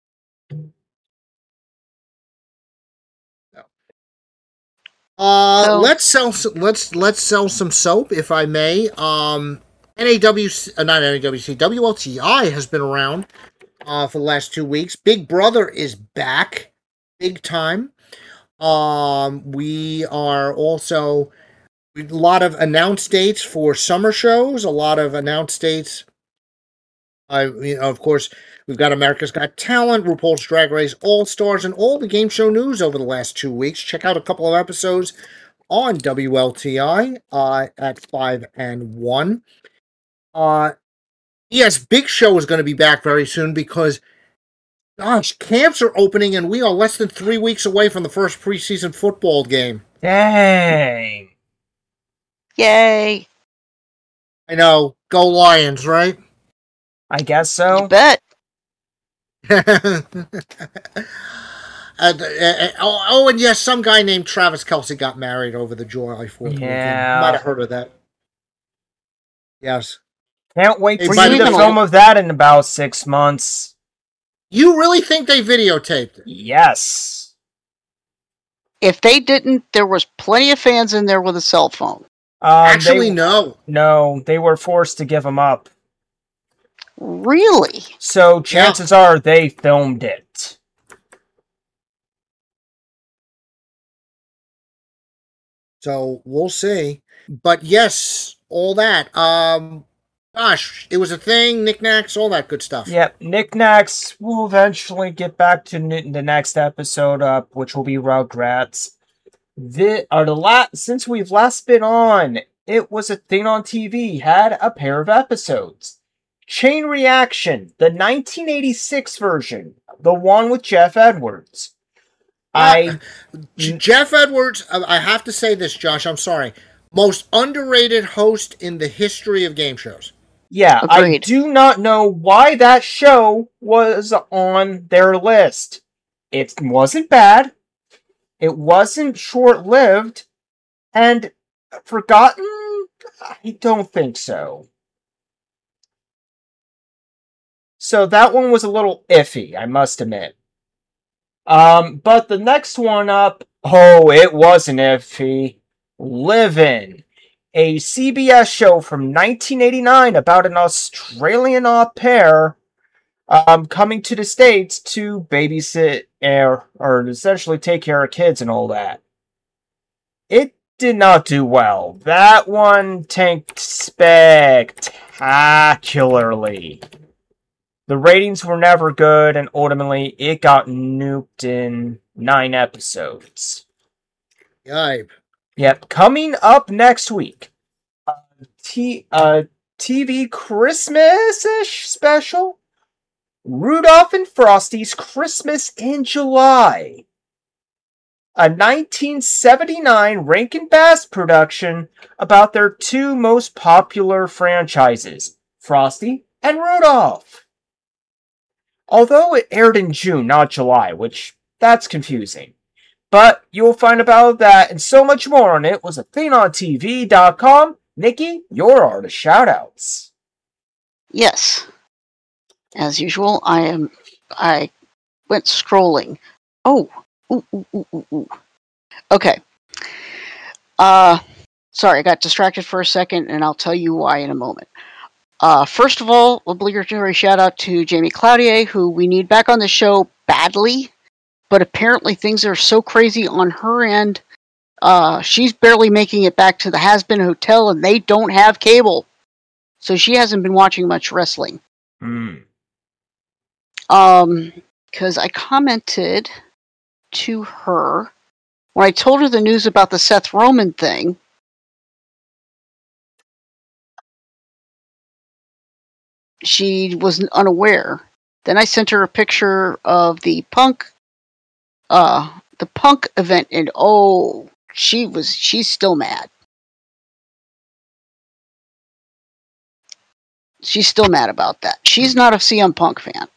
Uh, So- let's sell. s- Let's let's sell some soap, if I may. Um, N A W C, uh, not N A W C, W L T I has been around uh, for the last two weeks. Big Brother is back, big time. Um, we are also a lot of announced dates for summer shows. A lot of announced dates. I, you know, of course, we've got America's Got Talent, RuPaul's Drag Race All Stars, and all the game show news over the last two weeks. Check out a couple of episodes on W L T I uh, at five and one. Uh, yes, Big Show is going to be back very soon because, gosh, camps are opening and we are less than three weeks away from the first preseason football game. Dang. Yay! I know. Go Lions, right? I guess You so. bet. uh, uh, oh, oh, and yes, some guy named Travis Kelce got married over the July fourth weekend. Yeah. Might have heard of that. Yes. Can't wait Hey, for by you the to way- film of that in about six months. You really think they videotaped it? Yes. If they didn't, there was plenty of fans in there with a cell phone. Um, Actually, they, no. no, they were forced to give them up. Really? So chances are they filmed it. So we'll see. But yes, all that. Um, gosh, it was a thing. Knickknacks, all that good stuff. Yep, Knickknacks. We'll eventually get back to n- the next episode up, which will be Rugrats. The, or the la- since we've last been on, It Was a Thing on T V had a pair of episodes. Chain Reaction, the nineteen eighty-six version, the one with Jeff Edwards. I J- Jeff Edwards, uh, I have to say this, Josh, I'm sorry. Most underrated host in the history of game shows. Yeah, Agreed. I do not know why that show was on their list. It wasn't bad. It wasn't short-lived. And forgotten? I don't think so. So that one was a little iffy, I must admit. Um, but the next one up, oh, it wasn't iffy. Livin', a C B S show from nineteen eighty-nine about an Australian au pair um, coming to the States to babysit or, or essentially take care of kids and all that. It did not do well. That one tanked spectacularly. The ratings were never good, and ultimately it got nuked in nine episodes. Yipe. Yep, coming up next week, a T, uh, T V Christmas-ish special, Rudolph and Frosty's Christmas in July. A nineteen seventy-nine Rankin Bass production about their two most popular franchises, Frosty and Rudolph. Although it aired in June, not July, which, that's confusing. But you'll find about that and so much more on It Was a Thing on T V dot com. Nikki, your artist shoutouts. Yes. As usual, I am. I went scrolling. Oh, ooh, ooh, ooh, ooh, ooh. Okay. Uh, sorry, I got distracted for a second, and I'll tell you why in a moment. Uh, first of all, obligatory shout out to Jamie Cloutier, who we need back on the show badly, but apparently things are so crazy on her end. Uh, she's barely making it back to the Has-Been Hotel, and they don't have cable, so she hasn't been watching much wrestling. Hmm. Um, because I commented to her when I told her the news about the Seth Roman thing. She was unaware. Then I sent her a picture of the Punk, uh, the Punk event, and oh, she was, she's still mad. She's still mad about that. She's not a C M Punk fan.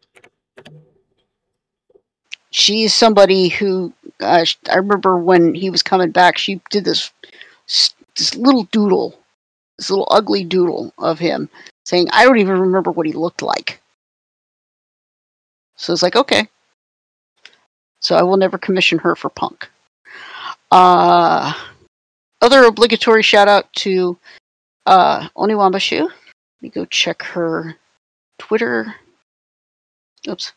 She's somebody who, uh, I remember when he was coming back, she did this, this little doodle, this little ugly doodle of him, saying, I don't even remember what he looked like. So it's like, okay. So I will never commission her for Punk. Uh, other obligatory shout out to uh, Oniwambashu. Let me go check her Twitter. Oops.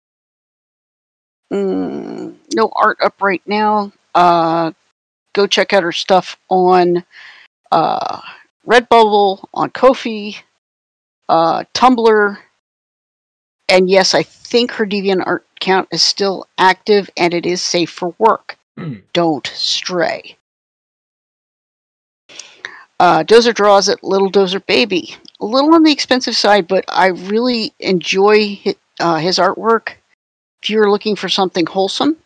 Mm, no art up right now. Uh, go check out her stuff on uh, Redbubble, on Ko-fi, uh, Tumblr, and yes, I think her DeviantArt account is still active and it is safe for work. Mm. Don't stray. Uh, Dozer draws at Little Dozer Baby. A little on the expensive side, but I really enjoy his, uh, his artwork. If you're looking for something wholesome,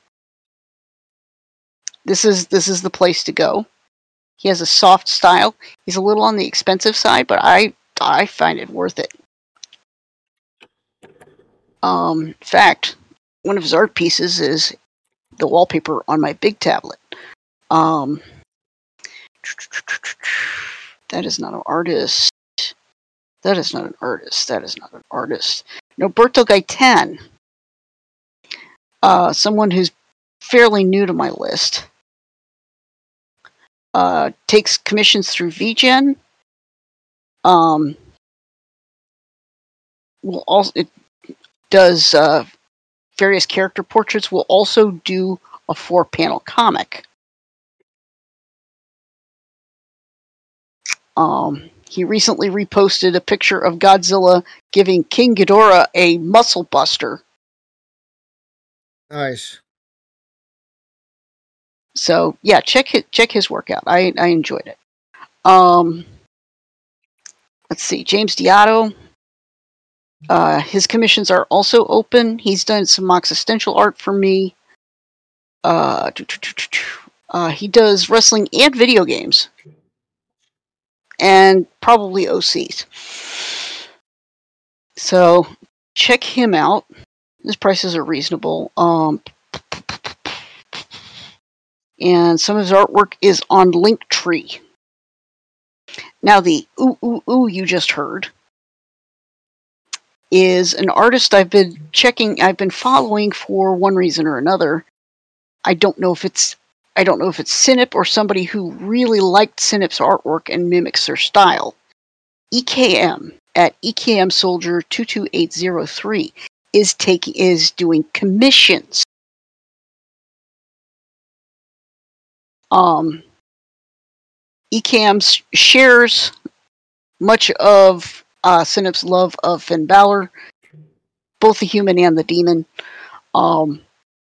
this is this is the place to go. He has a soft style. He's a little on the expensive side, but I I find it worth it. Um, in fact, one of his art pieces is the wallpaper on my big tablet. Um, that is not an artist. That is not an artist. That is not an artist. Noberto Gaetan. Uh, someone who's fairly new to my list. Uh, takes commissions through V Gen. Um, will also it does uh, various character portraits. Will also do a four-panel comic. Um, he recently reposted a picture of Godzilla giving King Ghidorah a muscle buster. Nice. So yeah, check his, check his work out. I I enjoyed it. Um, let's see, James Diato. Uh, his commissions are also open. He's done some existential art for me. Uh, uh, he does wrestling and video games, and probably O Cs. So check him out. His prices are reasonable. Um, and some of his artwork is on Linktree. Now, the ooh ooh ooh you just heard is an artist I've been checking, I've been following for one reason or another. I don't know if it's I don't know if it's Synip or somebody who really liked Synip's artwork and mimics their style. E K M at E K M Soldier two two eight zero three is taking is doing commissions. Um, E K M shares much of uh, Synip's love of Finn Balor, both the human and the demon. Um,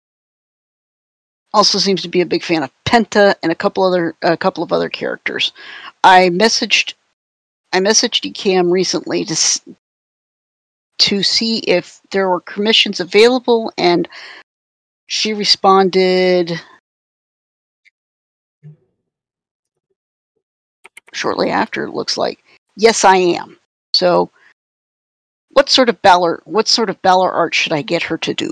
also seems to be a big fan of Penta and a couple other a couple of other characters. I messaged I messaged E K M recently to to see if there were commissions available, and she responded shortly after. It looks like, yes, I am. So, what sort of Balor what sort of Balor art should I get her to do?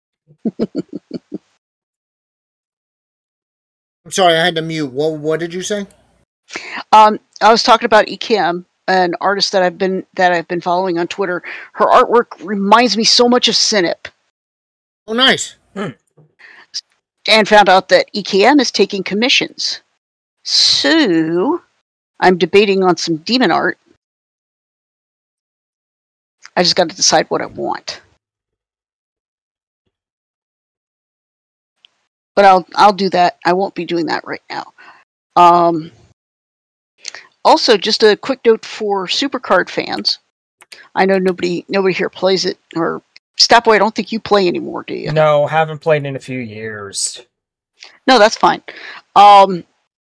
I'm sorry, I had to mute. What what did you say? Um, I was talking about E K M, an artist that I've been that I've been following on Twitter. Her artwork reminds me so much of Synip. Oh, nice. Hmm. And found out that E K M is taking commissions. So, I'm debating on some demon art. I just got to decide what I want. But I'll I'll do that. I won't be doing that right now. Um, also, just a quick note for Supercard fans. I know nobody nobody here plays it, or Stopboy, I don't think you play anymore, do you? No, haven't played in a few years. No, that's fine. Um,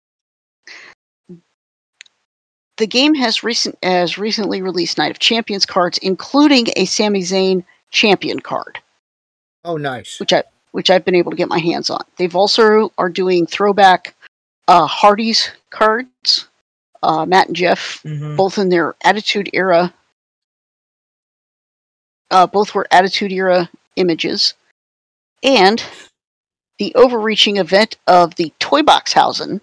the game has recent has recently released Night of Champions cards, including a Sami Zayn champion card. Oh, nice. Which I which I've been able to get my hands on. They've also are doing throwback uh, Hardy's cards. Uh, Matt and Jeff, mm-hmm. both in their Attitude Era. Uh, both were Attitude Era images, and the overreaching event of the Toy Box Hausen,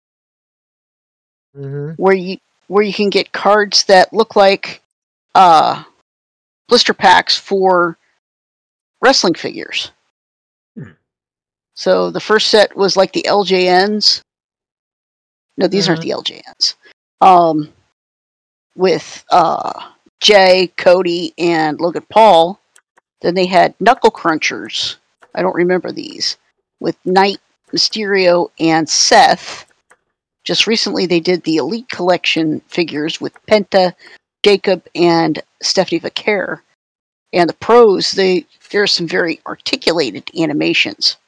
mm-hmm. where you where you can get cards that look like uh, blister packs for wrestling figures. Hmm. So the first set was like the L J Ns. No, these mm-hmm. aren't the L J Ns. Um, with uh, Jay, Cody, and Logan Paul. Then they had Knuckle Crunchers. I don't remember these. With Knight, Mysterio, and Seth. Just recently they did the Elite Collection figures with Penta, Jacob, and Stephanie Vaquer. And the pros, they there are some very articulated animations.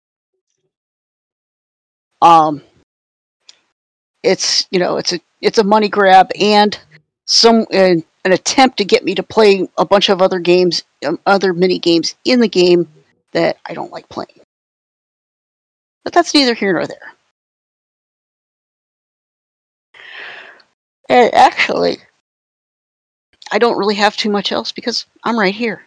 Um, it's you know it's a it's a money grab and some uh, an attempt to get me to play a bunch of other games, um, other mini games in the game that I don't like playing. But that's neither here nor there. And actually, I don't really have too much else because I'm right here.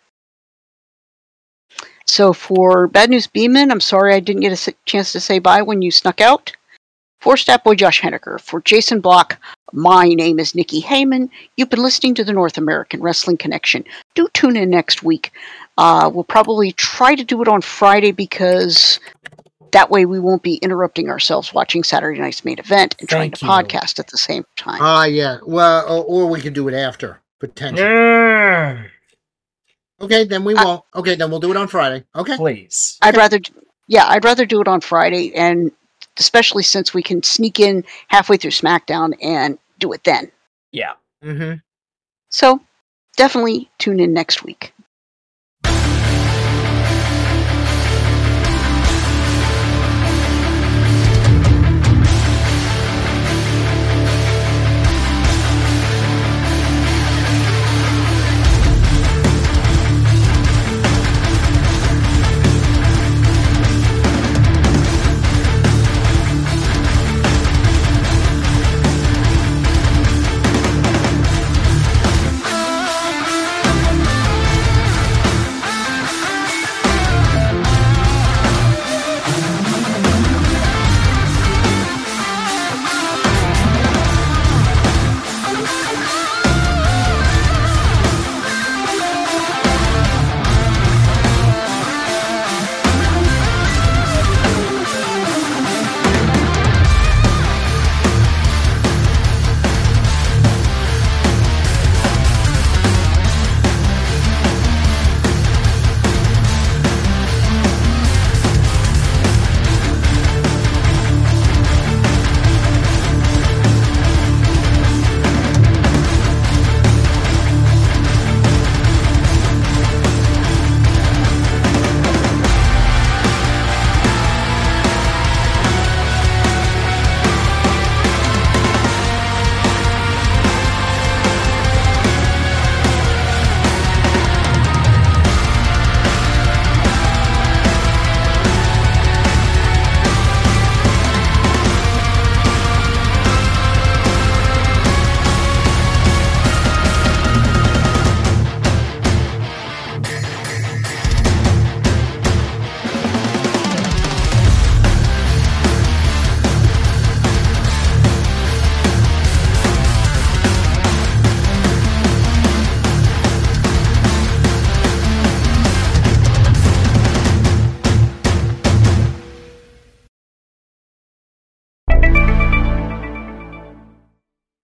So for Bad News Beeman, I'm sorry I didn't get a chance to say bye when you snuck out. For Statboy Josh Henniker, for Jason Block, my name is Nikki Heyman. You've been listening to the North American Wrestling Connection. Do tune in next week. Uh, we'll probably try to do it on Friday because that way we won't be interrupting ourselves watching Saturday night's main event and Thank trying to you. podcast at the same time. Ah, uh, yeah. Well, or, or we can do it after, potentially. Yeah. Okay, then we won't. Uh, okay, then we'll do it on Friday. Okay. Please. I'd okay. rather, yeah, I'd rather do it on Friday, and especially since we can sneak in halfway through SmackDown and do it then. Yeah. Mm-hmm. So definitely tune in next week.